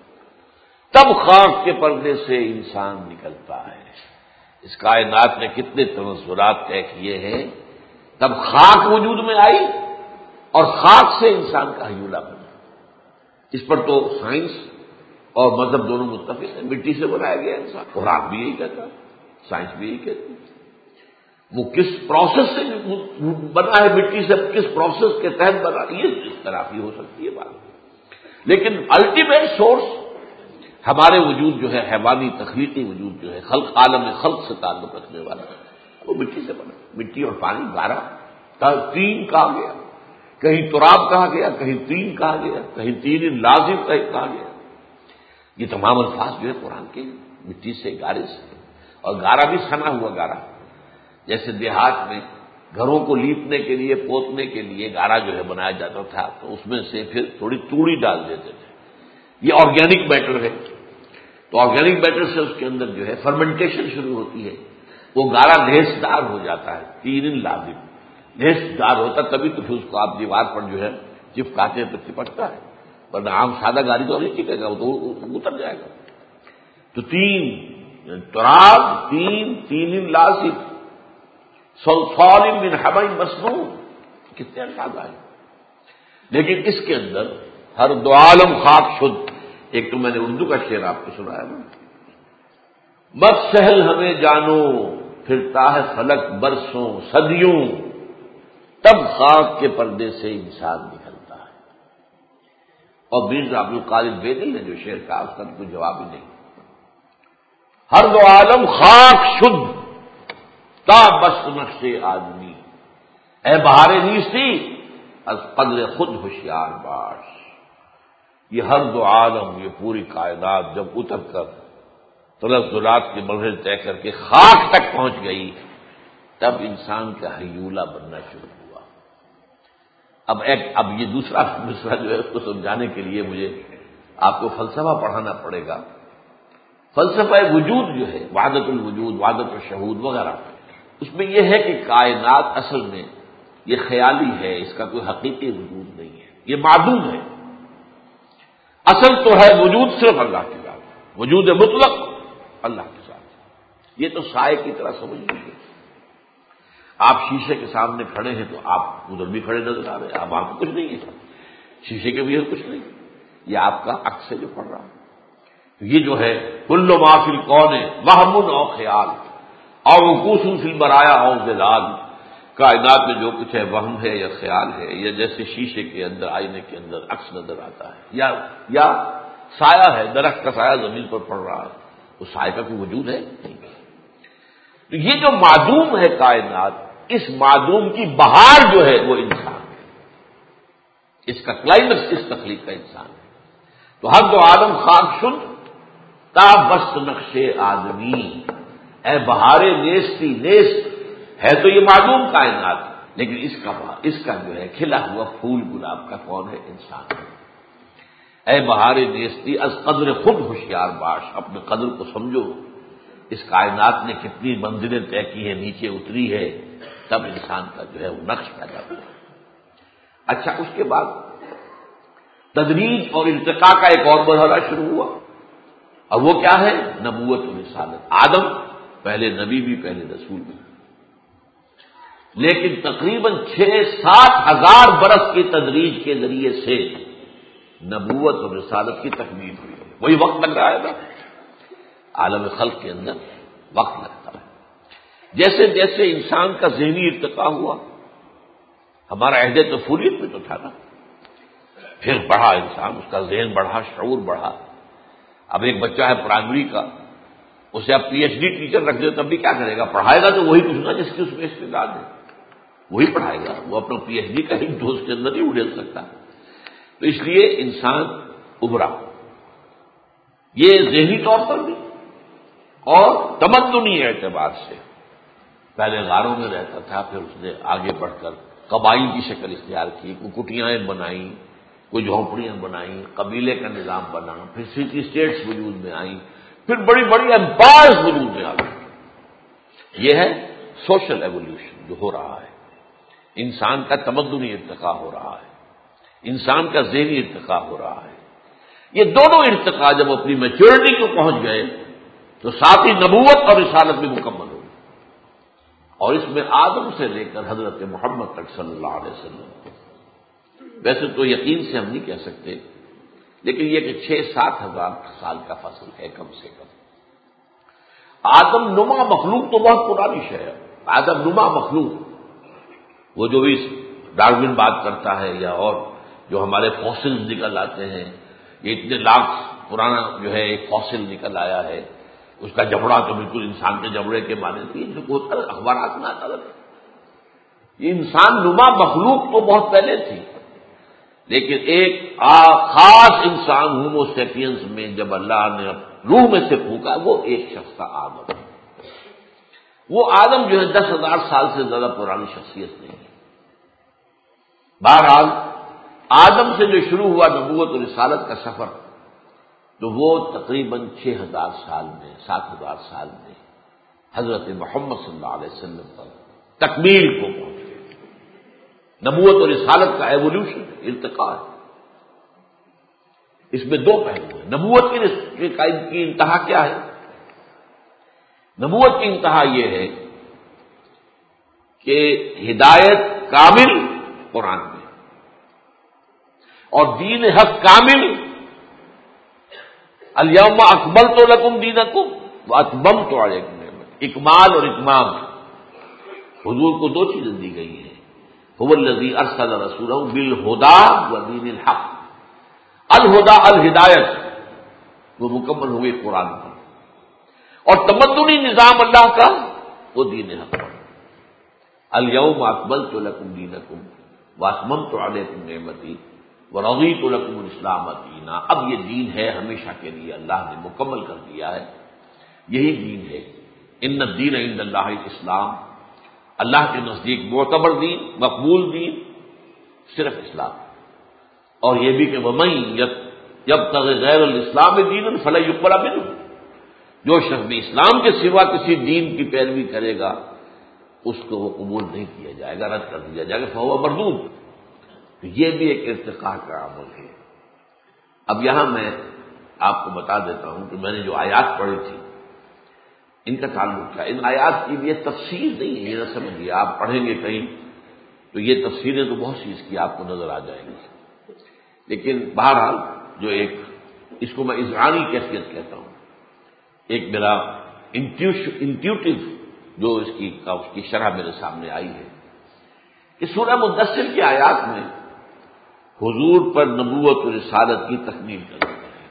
تب خاک کے پردے سے انسان نکلتا ہے. اس کائنات نے کتنے تنزلات طے کیے ہیں. تب خاک وجود میں آئی اور خاک سے انسان کا ہیولہ بنا. اس پر تو سائنس اور مذہب دونوں متفق ہیں، مٹی سے بنایا گیا انسان. قرآن بھی یہی کہتا ہے، سائنس بھی یہی کہتی ہے. وہ کس پروسیس سے بنا ہے، مٹی سے کس پروسیس کے تحت بنا، یہ اختلافی ہو سکتی ہے بات، لیکن الٹیمیٹ سورس ہمارے وجود جو ہے، حیوانی تخلیقی وجود جو ہے، خلق عالم خلق سے تعلق رکھنے والا، وہ مٹی سے بنا. مٹی اور پانی گارا، تین کہا گیا، کہیں تراب کہا گیا، کہیں تین کہا گیا، کہیں تین لازم کہا گیا. یہ تمام الفاظ جو ہے قرآن کے مٹی سے، گارے سے، اور گارا بھی سنا ہوا گارا. جیسے دیہات میں گھروں کو لیپنے کے لیے، پوتنے کے لیے گارا جو ہے بنایا جاتا تھا، تو اس میں سے پھر تھوڑی توڑی ڈال دیتے تھے. یہ آرگینک میٹر ہے، تو آرگینک میٹر سے اس کے اندر جو ہے فرمنٹیشن شروع ہوتی ہے، وہ گارا ڈھیسدار ہو جاتا ہے. تین لازم ڈھیسدار ہوتا، تبھی تو پھر اس کو آپ دیوار پر جو ہے چپکاتے ہیں تو چپکتا ہے، ورنہ عام سادہ گاری تو نہیں چپکے گا، وہ تو اتر جائے گا. تو تین تراب، تین تین لازم، سلفال من حمأ مسنون، کتنے الفاظ آئے. لیکن اس کے اندر ہر دو عالم خاک شد. ایک تو میں نے اردو کا شعر آپ کو سنایا نا، مت سہل ہمیں جانو پھرتا ہے فلک برسوں صدیوں، تب خاک کے پردے سے انسان نکلتا ہے. اور مرزا عبد القادر بیدل نے جو شعر کہا اس کا کوئی جواب ہی نہیں. ہر دو عالم خاک شد تا بس نقش آدمی، اے بہار نیستی از قدر خود ہوشیار باش۔ یہ ہر دو عالم، یہ پوری کائنات جب اتر کر تنزلات کے مرحلے طے کر کے خاک تک پہنچ گئی، تب انسان کا ہیولہ بننا شروع ہوا۔ اب ایک اب یہ دوسرا مسئلہ جو ہے اس کو سمجھانے کے لیے مجھے آپ کو فلسفہ پڑھانا پڑے گا۔ فلسفہ وجود جو ہے، وحدت الوجود، وحدت الشہود وغیرہ، اس میں یہ ہے کہ کائنات اصل میں یہ خیالی ہے، اس کا کوئی حقیقی وجود نہیں ہے، یہ معدوم ہے۔ اصل تو ہے وجود صرف اللہ کے ذات، وجود مطلق اللہ کے ساتھ۔ یہ تو سائے کی طرح سمجھ لیجیے۔ آپ شیشے کے سامنے کھڑے ہیں تو آپ ادھر بھی کھڑے نظر آ رہے ہیں، اب آپ کو کچھ نہیں ہے، شیشے کے بھی کچھ نہیں، یہ آپ کا عکس ہے جو پڑ رہا ہے۔ یہ جو ہے کل ما فی الکون وہم او خیال او وقوف فی البرایا او ظلال، کائنات میں جو کچھ ہے وہم ہے یا خیال ہے، یا جیسے شیشے کے اندر، آئینے کے اندر عکس نظر آتا ہے، یا یا سایہ ہے، درخت کا سایہ زمین پر پڑ رہا ہے، اس سایہ کا کوئی وجود ہے نہیں۔ تو یہ جو معدوم ہے کائنات، اس معدوم کی بہار جو ہے وہ انسان ہے، اس کا کلائمیکس اس تخلیق کا انسان ہے۔ تو ہر دو عالم خاک شد تا بست نقش آدمی، اے بہار نیستی، نیست ہے تو یہ معدوم کائنات، لیکن اس کا اس کا جو ہے کھلا ہوا پھول گلاب کا کون ہے؟ انسان ہے۔ اے بہار نیستی از قدر خود ہوشیار باش، اپنے قدر کو سمجھو، اس کائنات نے کتنی منزلیں طے کی ہیں، نیچے اتری ہے، تب انسان کا جو ہے وہ نقش پیدا ہوا۔ اچھا، اس کے بعد تدریج اور ارتقاء کا ایک اور مرحلہ شروع ہوا، اور وہ کیا ہے؟ نبوت و رسالت۔ آدم پہلے نبی بھی، پہلے رسول بھی، لیکن تقریباً چھ سات ہزار برس کی تدریج کے ذریعے سے نبوت اور رسالت کی تکمیل ہوئی۔ وہی وقت لگ رہا ہے نا، عالم خلق کے اندر وقت لگتا ہے۔ جیسے جیسے انسان کا ذہنی ارتقاء ہوا، ہمارا عہد طفولیت میں تو تھا نا، پھر بڑھا انسان، اس کا ذہن بڑھا، شعور بڑھا۔ اب ایک بچہ ہے پرائمری کا، اسے آپ پی ایچ ڈی ٹیچر رکھ دیں تب بھی کیا کرے گا؟ پڑھائے گا تو وہی کچھ نا جس کی اس میں استعداد ہے، وہی پڑھائے گا، وہ اپنا پی ایچ ڈی کا ہی ڈوز کے اندر نہیں اڑیل سکتا۔ تو اس لیے انسان ابھرا، یہ ذہنی طور پر بھی اور تمدنی اعتبار سے۔ پہلے غاروں میں رہتا تھا، پھر اس نے آگے بڑھ کر قبائل کی شکل اختیار کی، کوئی کٹیاں بنائیں، کوئی جھونپڑیاں بنائیں، قبیلے کا نظام بنا، پھر سٹی اسٹیٹس وجود میں آئیں، پھر بڑی بڑی امپائرز وجود میں آ گئی۔ یہ ہے سوشل ایولیوشن جو ہو رہا ہے، انسان کا تمدنی ارتقاء ہو رہا ہے، انسان کا ذہنی ارتقاء ہو رہا ہے۔ یہ دونوں ارتقاء جب اپنی میچورٹی کو پہنچ گئے تو ساتھ ہی نبوت اور رسالت بھی مکمل ہو گئی، اور اس میں آدم سے لے کر حضرت محمد تک صلی اللہ علیہ وسلم، ویسے تو یقین سے ہم نہیں کہہ سکتے، لیکن یہ کہ چھ سات ہزار سال کا فاصل ہے کم سے کم۔ آدم نما مخلوق تو بہت پرانی شے ہے، آدم نما مخلوق، وہ جو بھی ڈارون بات کرتا ہے یا اور جو ہمارے فوسل نکل آتے ہیں، یہ اتنے لاکھ پرانا جو ہے ایک فوسل نکل آیا ہے، اس کا جبڑا تو بالکل انسان کے جبڑے کے مانند تھی، جو ہوتا ہے اخبارات میں آتا ہے۔ یہ انسان نما مخلوق تو بہت پہلے تھی، لیکن ایک خاص انسان ہومو سیپینس میں جب اللہ نے روح میں سے پھونکا، وہ ایک شخص تھا آدم۔ وہ آدم جو ہے دس ہزار سال سے زیادہ پرانی شخصیت نہیں ہے۔ بہرحال آدم سے جو شروع ہوا نبوت اور رسالت کا سفر، تو وہ تقریباً چھ ہزار سال میں، سات ہزار سال میں حضرت محمد صلی اللہ علیہ وسلم پر تکمیل کو پہنچ گئے۔ نبوت اور رسالت کا ایولیوشن، ارتقاء ہے۔ اس میں دو پہلو ہیں۔ نبوت کی کی انتہا کیا ہے؟ نبوت کی انتہا یہ ہے کہ ہدایت کامل قرآن میں، اور دین حق کامل، الیوم اکملت لکم دینکم واتممت علیکم نعمتی، اکمال اور اتمام۔ حضور کو دو چیزیں دی گئی ہیں، هو الذی ارسل رسولہ بالہدی ودین الحق۔ الہدی الہدایت، وہ مکمل ہوئی قرآن پر، اور تمدنی نظام اللہ کا وہ دین حق پر۔ الیوم اکملت لکم دینکم واتممت علیکم نعمتی ورضیت لکم الاسلام دینا. اب یہ دین ہے ہمیشہ کے لیے، اللہ نے مکمل کر دیا ہے، یہی دین ہے. ان الدین عند اللہ الاسلام، اللہ کے نزدیک معتبر دین، مقبول دین صرف اسلام. اور یہ بھی کہ وَمَن یبتغِ غیر الاسلام دینا فلن یقبل منہ، جو شخص بھی اسلام کے سوا کسی دین کی پیروی کرے گا اس کو وہ قبول نہیں کیا جائے گا، رد کر دیا جائے گا، فہو مردود. تو یہ بھی ایک ارتقاء کا عمل ہے. اب یہاں میں آپ کو بتا دیتا ہوں کہ میں نے جو آیات پڑھی تھی ان کا تعلق کیا. ان آیات کی بھی یہ تفسیر نہیں ہے، یہ نہ سمجھیے آپ پڑھیں گے کہیں تو یہ تفسیریں تو بہت سی اس کی آپ کو نظر آ جائیں گی، لیکن بہرحال جو ایک اس کو میں اذعانی کیفیت کہتا ہوں، ایک میرا انٹیوٹیو جو اس کی اس کی شرح میرے سامنے آئی ہے کہ سورہ مدثر کی آیات میں حضور پر نبوت و رسالت کی تکمیل کر دی ہے.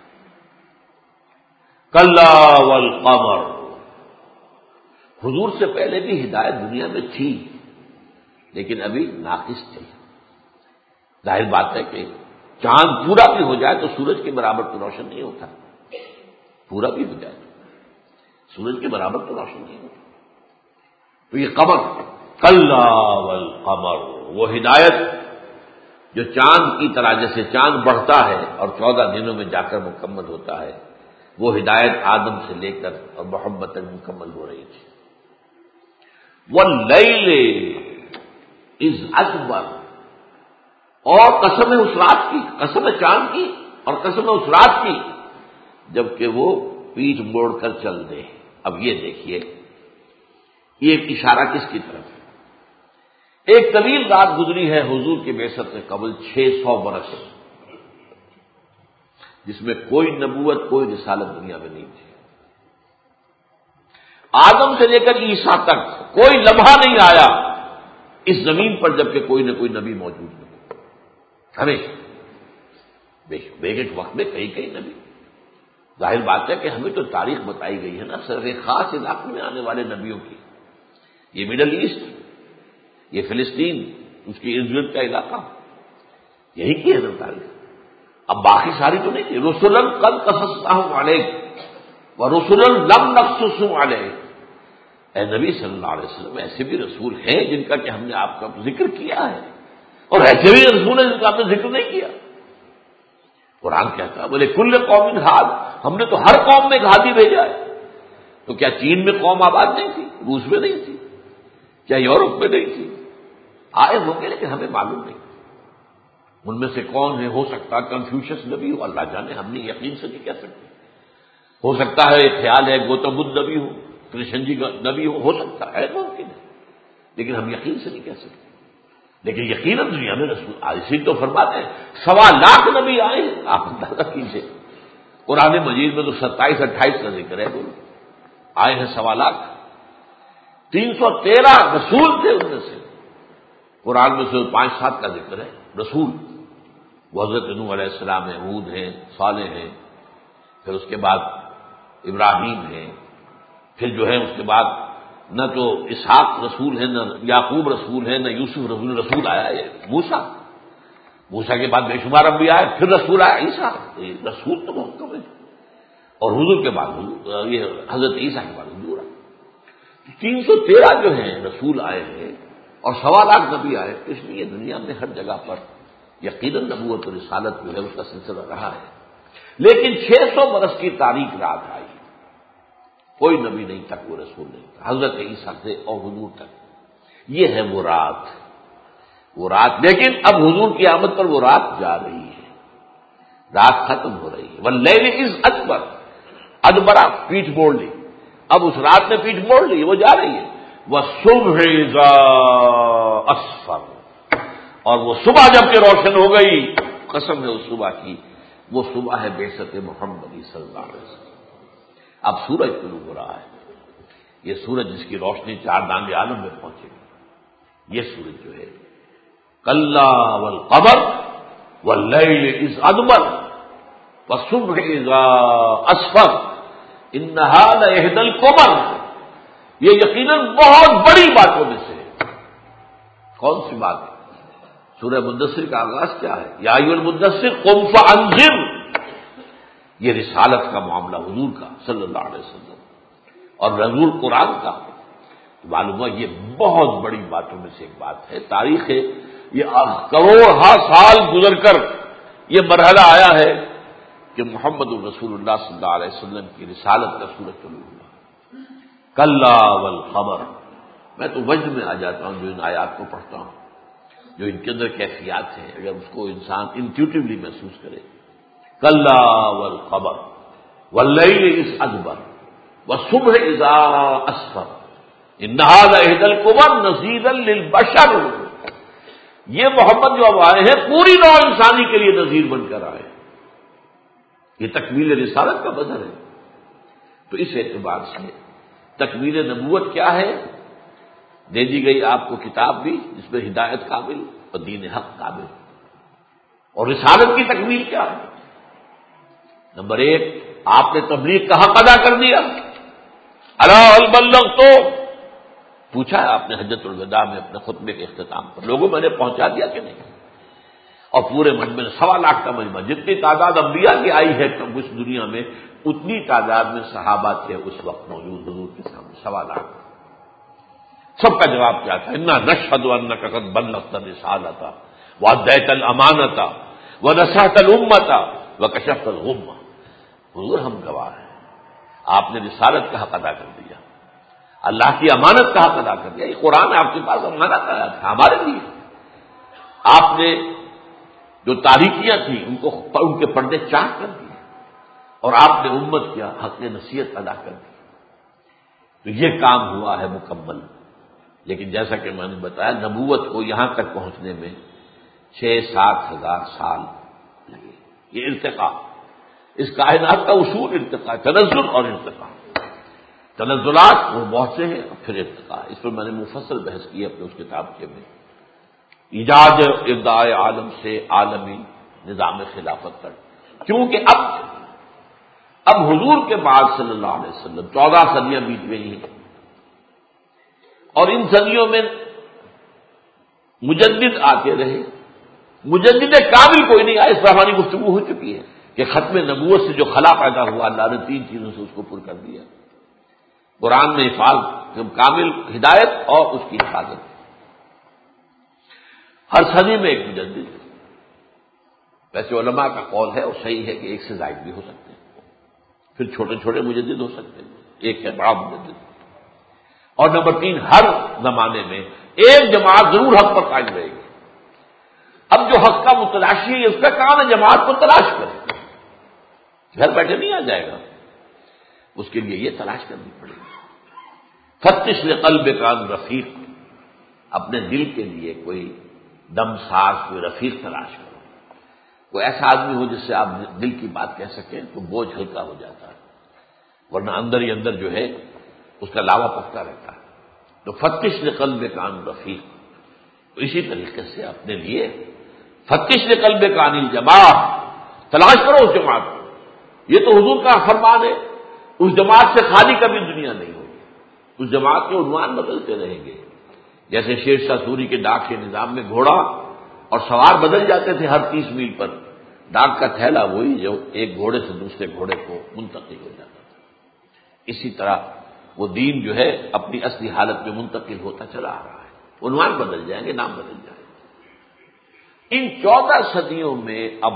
کلا والقمر، حضور سے پہلے بھی ہدایت دنیا میں تھی لیکن ابھی ناقص تھی. ظاہر بات ہے کہ چاند پورا بھی ہو جائے تو سورج کے برابر تو روشن نہیں ہوتا، پورا بھی ہو جائے سورج کے برابر تو روشن نہیں ہوتا. تو یہ قمر، کلا والقمر، وہ ہدایت جو چاند کی طرح، جیسے چاند بڑھتا ہے اور چودہ دنوں میں جا کر مکمل ہوتا ہے، وہ ہدایت آدم سے لے کر اور محمد تک مکمل ہو رہی تھی. واللیل اذ ادبر، اور قسم ہے اس رات کی، قسم ہے چاند کی اور قسم ہے اس رات کی جبکہ وہ پیٹھ موڑ کر چل دے. اب یہ دیکھیے یہ ایک اشارہ کس کی طرف ہے. ایک طویل رات گزری ہے حضور کے بعثت سے قبل، چھ سو برس، جس میں کوئی نبوت کوئی رسالت دنیا میں نہیں تھی. آدم سے لے کر عیسیٰ تک کوئی لمحہ نہیں آیا اس زمین پر جبکہ کوئی نہ کوئی نبی موجود نہیں. ہمیشہ بے ایک وقت میں کئی کئی نبی. ظاہر بات ہے کہ ہمیں تو تاریخ بتائی گئی ہے نا صرف ایک خاص علاقے میں آنے والے نبیوں کی. یہ مڈل ایسٹ، یہ فلسطین، اس کی ارد گرد کا علاقہ، یہی کی ہے تاریخ. اب باقی ساری تو نہیں تھی. رسولن قد قصصناہم علیک ورسولن لم نقصصہم علیک. اے نبی صلی اللہ علیہ وسلم، ایسے بھی رسول ہیں جن کا کہ ہم نے آپ کا ذکر کیا ہے اور ایسے بھی رسول ہیں جن کا آپ نے ذکر نہیں کیا. قرآن کہتا ہے بولے کل قوم ہاد، ہم نے تو ہر قوم میں ایک ہادی بھیجا ہے. تو کیا چین میں قوم آباد نہیں تھی؟ روس میں نہیں تھی؟ کیا یورپ میں نہیں تھی؟ آئے ہوں گے لیکن ہمیں معلوم نہیں ان میں سے کون ہے. ہو سکتا کنفیوشس نبی ہو، اللہ جانے، ہم نے یقین سے نہیں کہہ سکتے. ہو سکتا ہے ایک خیال ہے گوتم بدھ نبی ہو، کرشن جی نبی ہو ہو سکتا ہے، ممکن ہے، لیکن ہم یقین سے نہیں کہہ سکتے. لیکن یقیناً دنیا میں رسول اسی تو فرماتے ہیں سوا لاکھ نبی آئے ہیں. آپ اندازہ کیجیے قرآن مجید میں تو ستائیس اٹھائیس کا ذکر ہے، بولو آئے ہیں سوا لاکھ. تین سو تیرہ رسول تھے، ان میں سے قرآن میں سے پانچ سات کا ذکر ہے رسول. وہ حضرت نوح علیہ السلام ہیں، ہود ہیں، صالح ہیں، پھر اس کے بعد ابراہیم ہیں، پھر جو ہے اس کے بعد نہ تو اسحاق رسول ہے، نہ یعقوب رسول ہے، نہ یوسف رسول. رسول آیا ہے موسیٰ، موسیٰ کے بعد بے شمار انبیاء آئے، پھر رسول آیا عیسیٰ. رسول تو بہت کم ہے. اور حضور کے بعد حضور، یہ حضرت عیسیٰ کے بعد حضور آئے. تین سو تیرہ جو ہیں رسول آئے ہیں اور سوا لاکھ نبی آئے. اس لیے دنیا میں ہر جگہ پر یقیناً نبوت و رسالت جو ہے اس کا سلسلہ رہا ہے. لیکن چھ سو برس کی تاریخ رات آئی، کوئی نبی نہیں تھا، کوئی رسول نہیں تھا، حضرت عیسیٰ سے اور حضور تک. یہ ہے وہ رات، وہ رات. لیکن اب حضور کی آمد پر وہ رات جا رہی ہے، رات ختم ہو رہی ہے. واللیل اذ ادبر، ادبرا پیٹھ موڑ لی. اب اس رات نے پیٹھ موڑ لی، وہ جا رہی ہے. والصبح اذا اسفر، اور وہ صبح جب کہ روشن ہو گئی، قسم ہے اس صبح کی، وہ صبح ہے بعثت محمدی صلی اللہ علیہ وسلم. اب سورج طلوع ہو رہا ہے. یہ سورج جس کی روشنی چار دانگ عالم میں پہنچے گی، یہ سورج جو ہے کلا والقمر واللیل اذ ادبر والصبح اذا اسفر انہا لإحدی الکبر. یہ یقیناً بہت بڑی باتوں میں سے ہے. کون سی بات ہے؟ سورہ مدثر کا آغاز کیا ہے؟ یا ایھا المدثر قم فانذر. یہ رسالت کا معاملہ حضور کا صلی اللہ علیہ وسلم اور رسول قرآن کا. معلوم ہوا یہ بہت بڑی باتوں میں سے ایک بات ہے. تاریخ ہے یہ کروڑ ہا سال گزر کر یہ مرحلہ آیا ہے کہ محمد الرسول اللہ صلی اللہ علیہ وسلم کی رسالت کا سورج طلوع ہوا. کلا والقمر. میں تو وجد میں آ جاتا ہوں جو ان آیات کو پڑھتا ہوں، جو ان کے اندر کیفیات ہیں، اگر اس کو انسان انٹیوٹیولی محسوس کرے. کلا والقمر واللیل اذ ادبر والصبح اذا اسفر انہا لإحدی الکبر نذیرا للبشر. یہ محمد جو اب آئے ہیں پوری نوع انسانی کے لیے نذیر بن کر آئے. یہ تکمیل رسالت کا بدر ہے. تو اس اعتبار سے تکمیل نبوت کیا ہے؟ دے دی گئی آپ کو کتاب بھی جس میں ہدایت کامل اور دین حق کامل. اور رسالت کی تکمیل کیا ہے؟ نمبر ایک، آپ نے تبلیغ کا حق ادا کر دیا. الا هل بلغت؟ پوچھا ہے آپ نے حجۃ الوداع میں اپنے خطبے کے اختتام پر، لوگوں میں نے پہنچا دیا کہ نہیں؟ اور پورے مجمع میں سوا لاکھ کا مجمع، جتنی تعداد انبیاء کی آئی ہے اس دنیا میں اتنی تعداد میں صحابہ تھے اس وقت موجود حضور کے سامنے، سوا لاکھ. سب کا جواب کیا تھا؟ انا نشهد انک قد بلغت الرسالۃ وادیت الامانۃ ونصحت الامۃ وکشفت الغمۃ. حضور ہم گواہ ہیں، آپ نے رسالت کا حق ادا کر دیا، اللہ کی امانت کا حق ادا کر دیا. یہ قرآن آپ کے پاس امانت آیا تھا ہمارے لیے. آپ نے جو تاریکیاں تھیں ان کو ان کے پردے چاک کر دیے اور آپ نے امت کیا حق نصیحت ادا کر دی. تو یہ کام ہوا ہے مکمل. لیکن جیسا کہ میں نے بتایا نبوت کو یہاں تک پہنچنے میں چھ سات ہزار سال لگے. یہ ارتقاء، اس کائنات کا اصول ارتقاء، تنزل اور ارتقاء. تنزلات وہ بہت سے ہیں، پھر ارتقاء. اس پر میں نے مفصل بحث کی اپنے اس کتاب کے میں. ایجاد ابداع عالم سے عالمی نظام خلافت تک، کیونکہ اب اب حضور کے بعد صلی اللہ علیہ وسلم چودہ صدیاں بیت گئی ہیں اور ان صدیوں میں مجدد آتے رہے. مجدد کامل کوئی نہیں آیا. اس پر ہماری گفتگو ہو چکی ہے کہ ختم نبوت سے جو خلا پیدا ہوا اللہ نے تین چیزوں سے اس کو پر کر دیا. قرآن میں حفاظت کامل، ہدایت اور اس کی حفاظت. ہر صدی میں ایک مجدد. ویسے علماء کا قول ہے اور صحیح ہے کہ ایک سے زائد بھی ہو سکتے ہیں، پھر چھوٹے چھوٹے مجدد ہو سکتے ہیں، ایک ہے بڑا مجدد. اور نمبر تین، ہر زمانے میں ایک جماعت ضرور حق پر قائم رہے گی. اب جو حق کا متلاشی ہے اس کا کام ہے جماعت کو تلاش کرے. گھر بیٹھے نہیں آ جائے گا، اس کے لیے یہ تلاش کرنی پڑے گی. فتش لقلب کان رفیق. اپنے دل کے لیے کوئی دم ساز، کوئی رفیق تلاش کرو. کوئی ایسا آدمی ہو جس سے آپ دل کی بات کہہ سکیں تو بوجھ ہلکا ہو جاتا ہے، ورنہ اندر ہی اندر جو ہے اس کا لاوا پکتا رہتا ہے. تو فتش لقلب کان رفیق. تو اسی طریقے سے اپنے لیے فتش لقلب کان الجماعت، تلاش کرو اس جماعت کو. یہ تو حضور کا فرمان ہے. اس جماعت سے خالی کبھی دنیا نہیں ہوگی. اس جماعت کے عنوان بدلتے رہیں گے. جیسے شیر شاہ سوری کے ڈاک کے نظام میں گھوڑا اور سوار بدل جاتے تھے ہر تیس میل پر، ڈاک کا تھیلا وہی جو ایک گھوڑے سے دوسرے گھوڑے کو منتقل ہو جاتا تھا. اسی طرح وہ دین جو ہے اپنی اصلی حالت میں منتقل ہوتا چلا آ رہا ہے. عنوان بدل جائیں گے، نام بدل جائیں گے. ان چودہ صدیوں میں اب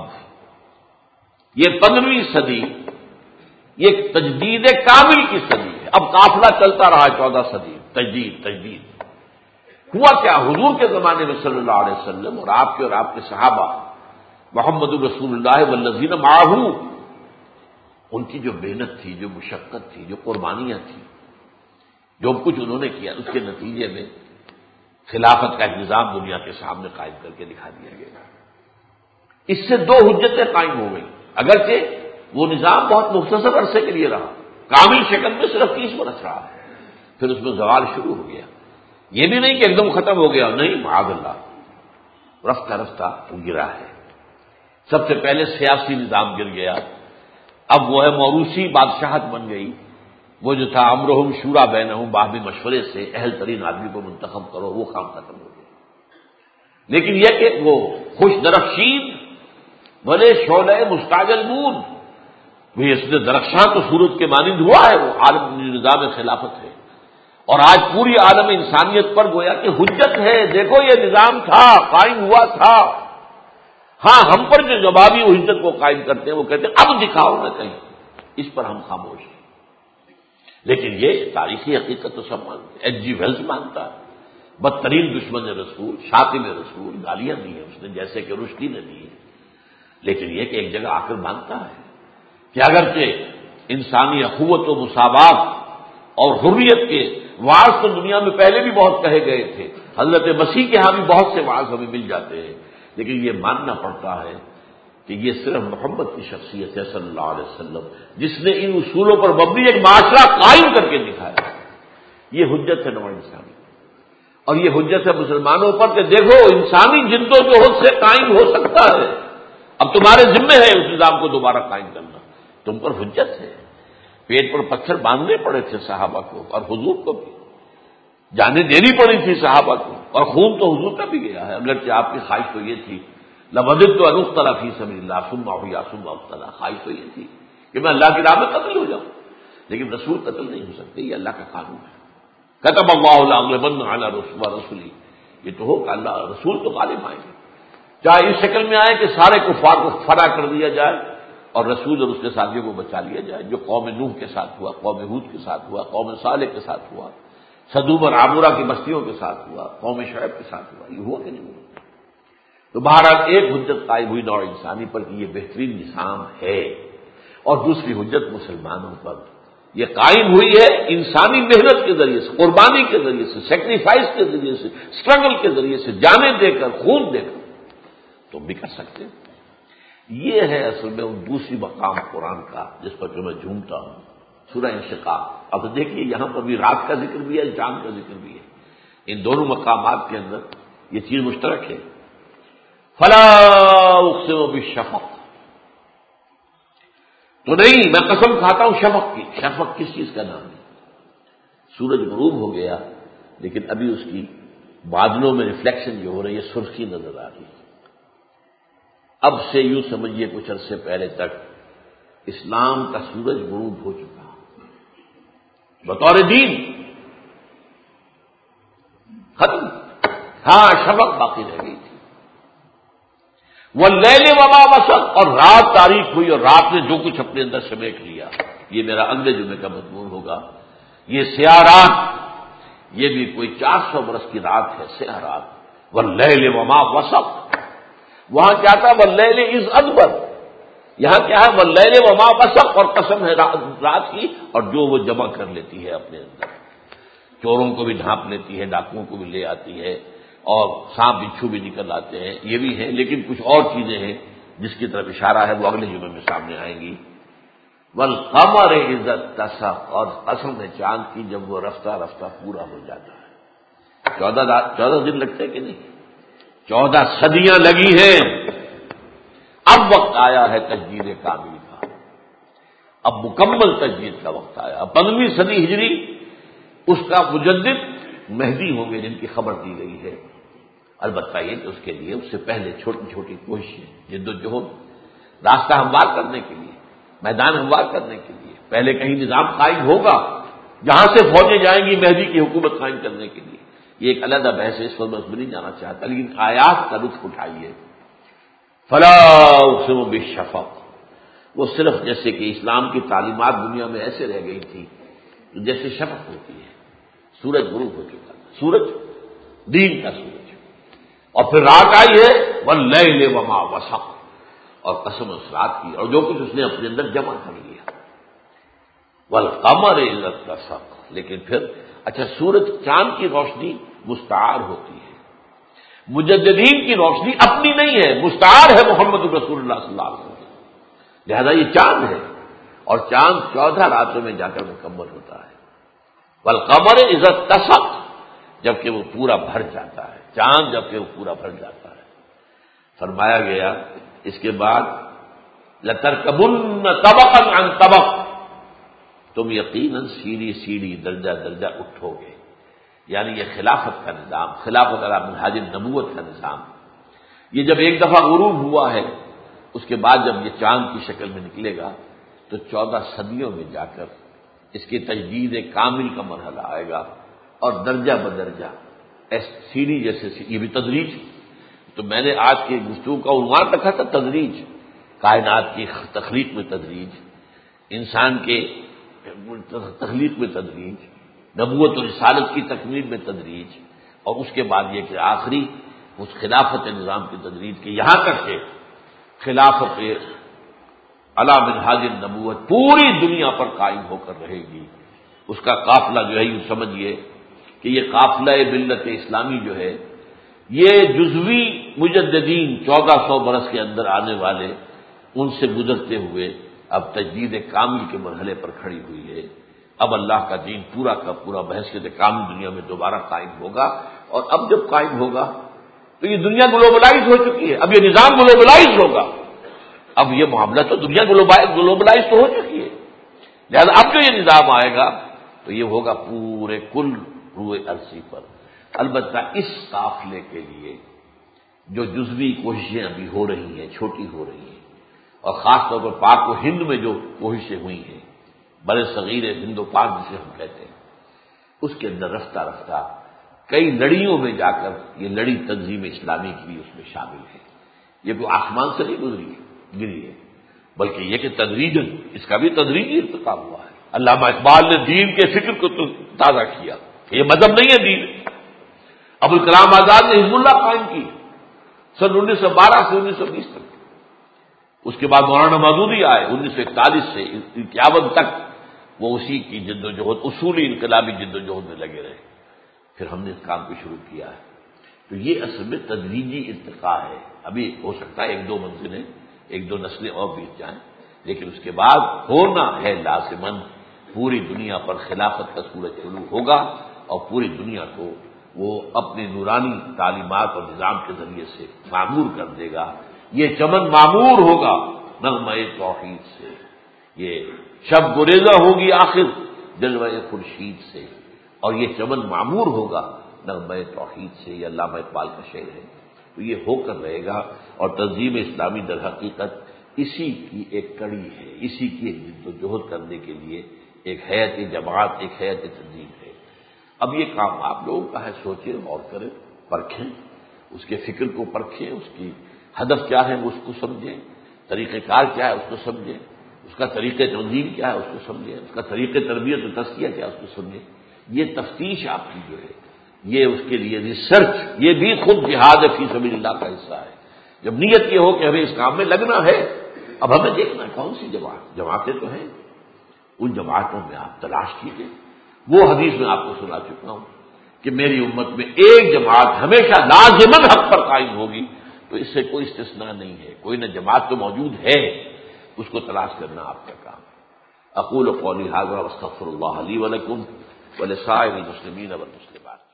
یہ پندرہویں صدی یہ تجدید کامل کی صدی ہے. اب قافلہ چلتا رہا چودہ صدی، تجدید تجدید. ہوا کیا؟ حضور کے زمانے میں صلی اللہ علیہ وسلم اور آپ کے اور آپ کے صحابہ محمد الرسول اللہ والذین معہ، ان کی جو محنت تھی، جو مشقت تھی، جو قربانیاں تھیں، جو کچھ انہوں نے کیا، اس کے نتیجے میں خلافت کا ایک نظام دنیا کے سامنے قائم کر کے دکھا دیا گیا. اس سے دو حجتیں قائم ہو گئیں، اگرچہ وہ نظام بہت مختصر عرصے کے لیے رہا، کامل شکل میں صرف تیس برس رہا، پھر اس میں زوال شروع ہو گیا. یہ بھی نہیں کہ ایک دم ختم ہو گیا، نہیں، معاذ اللہ، رفتہ رفتہ وہ گرا ہے. سب سے پہلے سیاسی نظام گر گیا. اب وہ ہے موروثی بادشاہت بن گئی. وہ جو تھا امرہم شورا بینہم، باہمی مشورے سے اہل ترین آدمی کو منتخب کرو، وہ کام ختم ہو گیا. لیکن یہ کہ وہ خوش درخشین بھلے شعلہ مستعجل بود، وہ اس نے درخشاں تو سورج کے مانند ہوا ہے، وہ عالم نظام خلافت ہے، اور آج پوری عالم انسانیت پر گویا کہ حجت ہے، دیکھو یہ نظام تھا، قائم ہوا تھا۔ ہاں ہم پر جو جوابی حجت کو قائم کرتے ہیں وہ کہتے ہیں اب دکھاؤ نہ کہیں، اس پر ہم خاموش ہیں۔ لیکن یہ تاریخی حقیقت تو سب مانتے ہیں، ایچ جی ویلز مانتا ہے، بدترین دشمن رسول، شاتم رسول، گالیاں دی ہیں اس نے جیسے کہ رشدی نے دی ہے، لیکن یہ کہ ایک جگہ آ کر مانتا ہے کہ اگرچہ انسانی اخوت و مساوات اور حریت کے وعظ تو دنیا میں پہلے بھی بہت کہے گئے تھے، حضرت مسیح کے ہاں بھی بہت سے وعظ ہمیں مل جاتے ہیں، لیکن یہ ماننا پڑتا ہے کہ یہ صرف محمد کی شخصیت ہے صلی اللہ علیہ وسلم، جس نے ان اصولوں پر مبنی ایک معاشرہ قائم کر کے دکھایا۔ یہ حجت ہے نوع انسانی، اور یہ حجت ہے مسلمانوں پر کہ دیکھو انسانی جد و جہد سے قائم ہو سکتا ہے، اب تمہارے ذمہ ہے اس نظام کو دوبارہ قائم کرنا، تم پر حجت ہے۔ پیٹ پر پتھر باندھنے پڑے تھے صحابہ کو، اور حضور کو بھی جانیں دینی پڑی تھی صحابہ کو، اور خون تو حضور کا بھی گیا ہے، اگرچہ آپ کی خواہش تو یہ تھی لَوَدِدتُّ أَنْ أُقْتَلَ فِي سَبِيلِ اللَّهِ ثُمَّ أُحْيَىٰ ثُمَّ أُقْتَلَ، خواہش تو یہ تھی کہ میں اللہ کی راہ میں قتل ہو جاؤں، لیکن رسول قتل نہیں ہو سکتے، یہ اللہ کا قانون ہے۔ كَتَبَ اللَّهُ لَأَغْلِبَنَّ عَلَىٰ رُسُلِي، یہ تو ہو کہ اللہ رسول تو غالب آئیں گے، چاہے اس شکل میں آئے کہ سارے کفار کو فرا کر دیا جائے اور رسول اور اس کے ساتھیوں کو بچا لیا جائے، جو قوم نوح کے ساتھ ہوا، قوم ہود کے ساتھ ہوا، قوم صالح کے ساتھ ہوا، سدوم اور عامورہ کی بستیوں کے ساتھ ہوا، قوم شعیب کے ساتھ ہوا، یہ ہوا کہ نہیں ہوا؟ تو بہرحال ایک حجت قائم ہوئی نوع انسانی پر کہ یہ بہترین نظام ہے، اور دوسری حجت مسلمانوں پر یہ قائم ہوئی ہے انسانی محنت کے ذریعے سے، قربانی کے ذریعے سے، سیکریفائس کے ذریعے سے، اسٹرگل کے ذریعے سے، جانیں دے کر، خون دے کر تم بھی کر سکتے ہو۔ یہ ہے اصل میں ان دوسری مقام قرآن کا جس پر جو میں جھومتا ہوں، سورہ انشقاق۔ اب دیکھیے یہاں پر بھی رات کا ذکر بھی ہے، چاند کا ذکر بھی ہے، ان دونوں مقامات کے اندر یہ چیز مشترک ہے۔ فلا اقسم بالشفق، تو نہیں میں قسم کھاتا ہوں شفق کی۔ شفق کس چیز کا نام ہے؟ سورج غروب ہو گیا لیکن ابھی اس کی بادلوں میں ریفلیکشن جو ہو رہی ہے، سرخی نظر آ رہی ہے۔ اب سے یوں سمجھیے کچھ عرصے پہلے تک اسلام کا سورج غروب ہو چکا بطور دین، ختم۔ ہاں شفق باقی رہ گئی تھی۔ واللیل وما وسق، اور رات تاریک ہوئی اور رات نے جو کچھ اپنے اندر سمیٹ لیا، یہ میرا اگلے جمعے کا مضمون ہوگا۔ یہ سیاہ رات، یہ بھی کوئی چار سو برس کی رات ہے، سیاہ رات۔ واللیل وما وسق، وہاں کیا تھا؟ واللیل اذ ادبر، یہاں کیا ہے؟ واللیل وما وسق، اور قسم ہے رات کی اور جو وہ جمع کر لیتی ہے اپنے اندر، چوروں کو بھی ڈھانپ لیتی ہے، ڈاکوؤں کو بھی لے آتی ہے، اور سانپ بچھو بھی نکل آتے ہیں، یہ بھی ہے، لیکن کچھ اور چیزیں ہیں جس کی طرف اشارہ ہے وہ اگلے جمعے میں سامنے آئیں گی۔ والقمر اذا اتسق، اور قسم ہے چاند کی جب وہ رفتہ رفتہ پورا ہو جاتا ہے۔ چودہ چودہ دن لگتے کہ نہیں؟ چودہ صدیاں لگی ہیں، اب وقت آیا ہے تجدید کامل کا، اب مکمل تجدید کا وقت آیا۔ اب پندرہویں صدی ہجری اس کا مجدد مہدی ہوں گے جن کی خبر دی گئی ہے۔ البتہ یہ کہ اس کے لیے اس سے پہلے چھوٹی چھوٹی کوششیں، جد و جہد، راستہ ہموار کرنے کے لیے، میدان ہموار کرنے کے لیے، پہلے کہیں نظام قائم ہوگا جہاں سے فوجیں جائیں گی مہدی کی حکومت قائم کرنے کے لیے، یہ ایک علیحدہ بحث ہے، اس پر میں نہیں جانا چاہتا، لیکن آیات کا لطف اٹھائیے۔ فلا اقسم بالشفق، وہ صرف جیسے کہ اسلام کی تعلیمات دنیا میں ایسے رہ گئی تھی جیسے شفق ہوتی ہے، سورج غروب ہو چکا، سورج دین کا سورج، اور پھر رات آئی ہے، واللیل وما وسق، اور قسم اس رات کی اور جو کچھ اس نے اپنے اندر جمع کر لیا۔ والقمر اذا اتسق، لیکن پھر اچھا سورج چاند کی روشنی مستعار ہوتی ہے، مجددین کی روشنی اپنی نہیں ہے، مستعار ہے محمد رسول اللہ صلی اللہ علیہ وسلم، لہذا یہ چاند ہے، اور چاند چودہ راتوں میں جا کر مکمل ہوتا ہے۔ والقمر اذا اتسق، جبکہ وہ پورا بھر جاتا ہے، چاند جبکہ وہ پورا بھر جاتا ہے۔ فرمایا گیا اس کے بعد لَتَرْكَبُنَّ طَبَقًا عَنْ طَبَقٍ، تم یقیناً سیڑھی سیڑھی درجہ درجہ اٹھو گے، یعنی یہ خلافت کا نظام، خلافت علی منہاج النبوت کا نظام، یہ جب ایک دفعہ غروب ہوا ہے اس کے بعد جب یہ چاند کی شکل میں نکلے گا تو چودہ صدیوں میں جا کر اس کی تجدید کامل کا مرحلہ آئے گا، اور درجہ بدرجہ سیڑھی جیسے یہ بھی تدریج۔ تو میں نے آج کی گفتگو کا عنوان رکھا تھا تدریج، کائنات کی تخلیق میں تدریج، انسان کے تخلیق میں تدریج، نبوت و رسالت کی تکمیل میں تدریج، اور اس کے بعد یہ کہ آخری اس خلافت نظام کی تدریج کہ یہاں تک کہ خلافت علی منہاج النبوت پوری دنیا پر قائم ہو کر رہے گی۔ اس کا قافلہ جو ہے یوں سمجھیے کہ یہ قافلہ ملت اسلامی جو ہے یہ جزوی مجددین چودہ سو برس کے اندر آنے والے ان سے گزرتے ہوئے اب تجدید کامل کے مرحلے پر کھڑی ہوئی ہے۔ اب اللہ کا دین پورا کا پورا بحیثیت کامل دنیا میں دوبارہ قائم ہوگا، اور اب جب قائم ہوگا تو یہ دنیا گلوبلائز ہو چکی ہے، اب یہ نظام گلوبلائز ہوگا، اب یہ معاملہ تو دنیا گلوبلائز تو ہو چکی ہے، لہذا اب جو یہ نظام آئے گا تو یہ ہوگا پورے کل روئے عرصی پر۔ البتہ اس قافلے کے لیے جو جزوی کوششیں ابھی ہو رہی ہیں، چھوٹی ہو رہی ہیں، اور خاص طور پر پاک و ہند میں جو کوششیں ہوئی ہیں، بڑے صغیر ہند و پاک جسے ہم کہتے ہیں، اس کے اندر رفتہ رفتہ کئی لڑیوں میں جا کر یہ لڑی تنظیم اسلامی کی بھی اس میں شامل ہے۔ یہ کوئی آسمان سے نہیں گزری ہے گری ہے، بلکہ یہ کہ تدریجاً اس کا بھی تدریجی ارتقا ہوا ہے۔ علامہ اقبال نے دین کے فکر کو تازہ کیا کہ یہ مذہب نہیں ہے دین۔ ابوالکلام آزاد نے حزب اللہ قائم کی سن انیس سو بارہ سے انیس سو بیس تک، اس کے بعد مولانا مودودی آئے انیس سو اکتالیس سے اکیاون تک، وہ اسی کی جد و جہد اصولی انقلابی جد و جہد میں لگے رہے، پھر ہم نے اس کام کو شروع کیا ہے۔ تو یہ اصل میں تدریجی ارتقاء ہے، ابھی ہو سکتا ہے ایک دو منزلیں ایک دو نسلیں اور بیت جائیں، لیکن اس کے بعد ہونا ہے لازماً پوری دنیا پر خلافت کا سورج طلوع ہوگا، اور پوری دنیا کو وہ اپنی نورانی تعلیمات اور نظام کے ذریعے سے معمور کر دے گا۔ یہ چمن معمور ہوگا نغمہ توحید سے، یہ شب گریزہ ہوگی آخر جلوہ خورشید سے، اور یہ چمن معمور ہوگا نغمہ توحید سے۔ یہ علامہ اقبال کا شعر ہے، تو یہ ہو کر رہے گا، اور تنظیم اسلامی در حقیقت اسی کی ایک کڑی ہے، اسی کی ایک جد و جہد کرنے کے لیے ایک حیات جماعت، ایک حیات تنظیم ہے۔ اب یہ کام آپ لوگوں کا ہے، سوچیں اور کریں، پرکھیں، اس کے فکر کو پرکھیں، اس کی ہدف کیا ہے اس کو سمجھیں، طریقہ کار کیا ہے اس کو سمجھیں، اس کا طریقہ تنظیم کیا ہے اس کو سمجھیں، اس کا طریقہ تربیت و تزکیہ کیا ہے اس کو سمجھیں۔ یہ تفتیش آپ کی جو ہے، یہ اس کے لیے ریسرچ، یہ بھی خود جہاد فی سبیل اللہ کا حصہ ہے۔ جب نیت یہ ہو کہ ہمیں اس کام میں لگنا ہے، اب ہمیں دیکھنا کون سی جماعت جماعتیں تو ہیں، ان جماعتوں میں آپ تلاش کیجیے۔ وہ حدیث میں آپ کو سنا چکا ہوں کہ میری امت میں ایک جماعت ہمیشہ لازماً حق پر قائم ہوگی، تو اس سے کوئی استثناء نہیں ہے، کوئی نہ جماعت تو موجود ہے، اس کو تلاش کرنا آپ کا کام ہے۔ اقول قولی ھذا واستغفر اللہ لی ولکم ولسائر المسلمین والمسلمات۔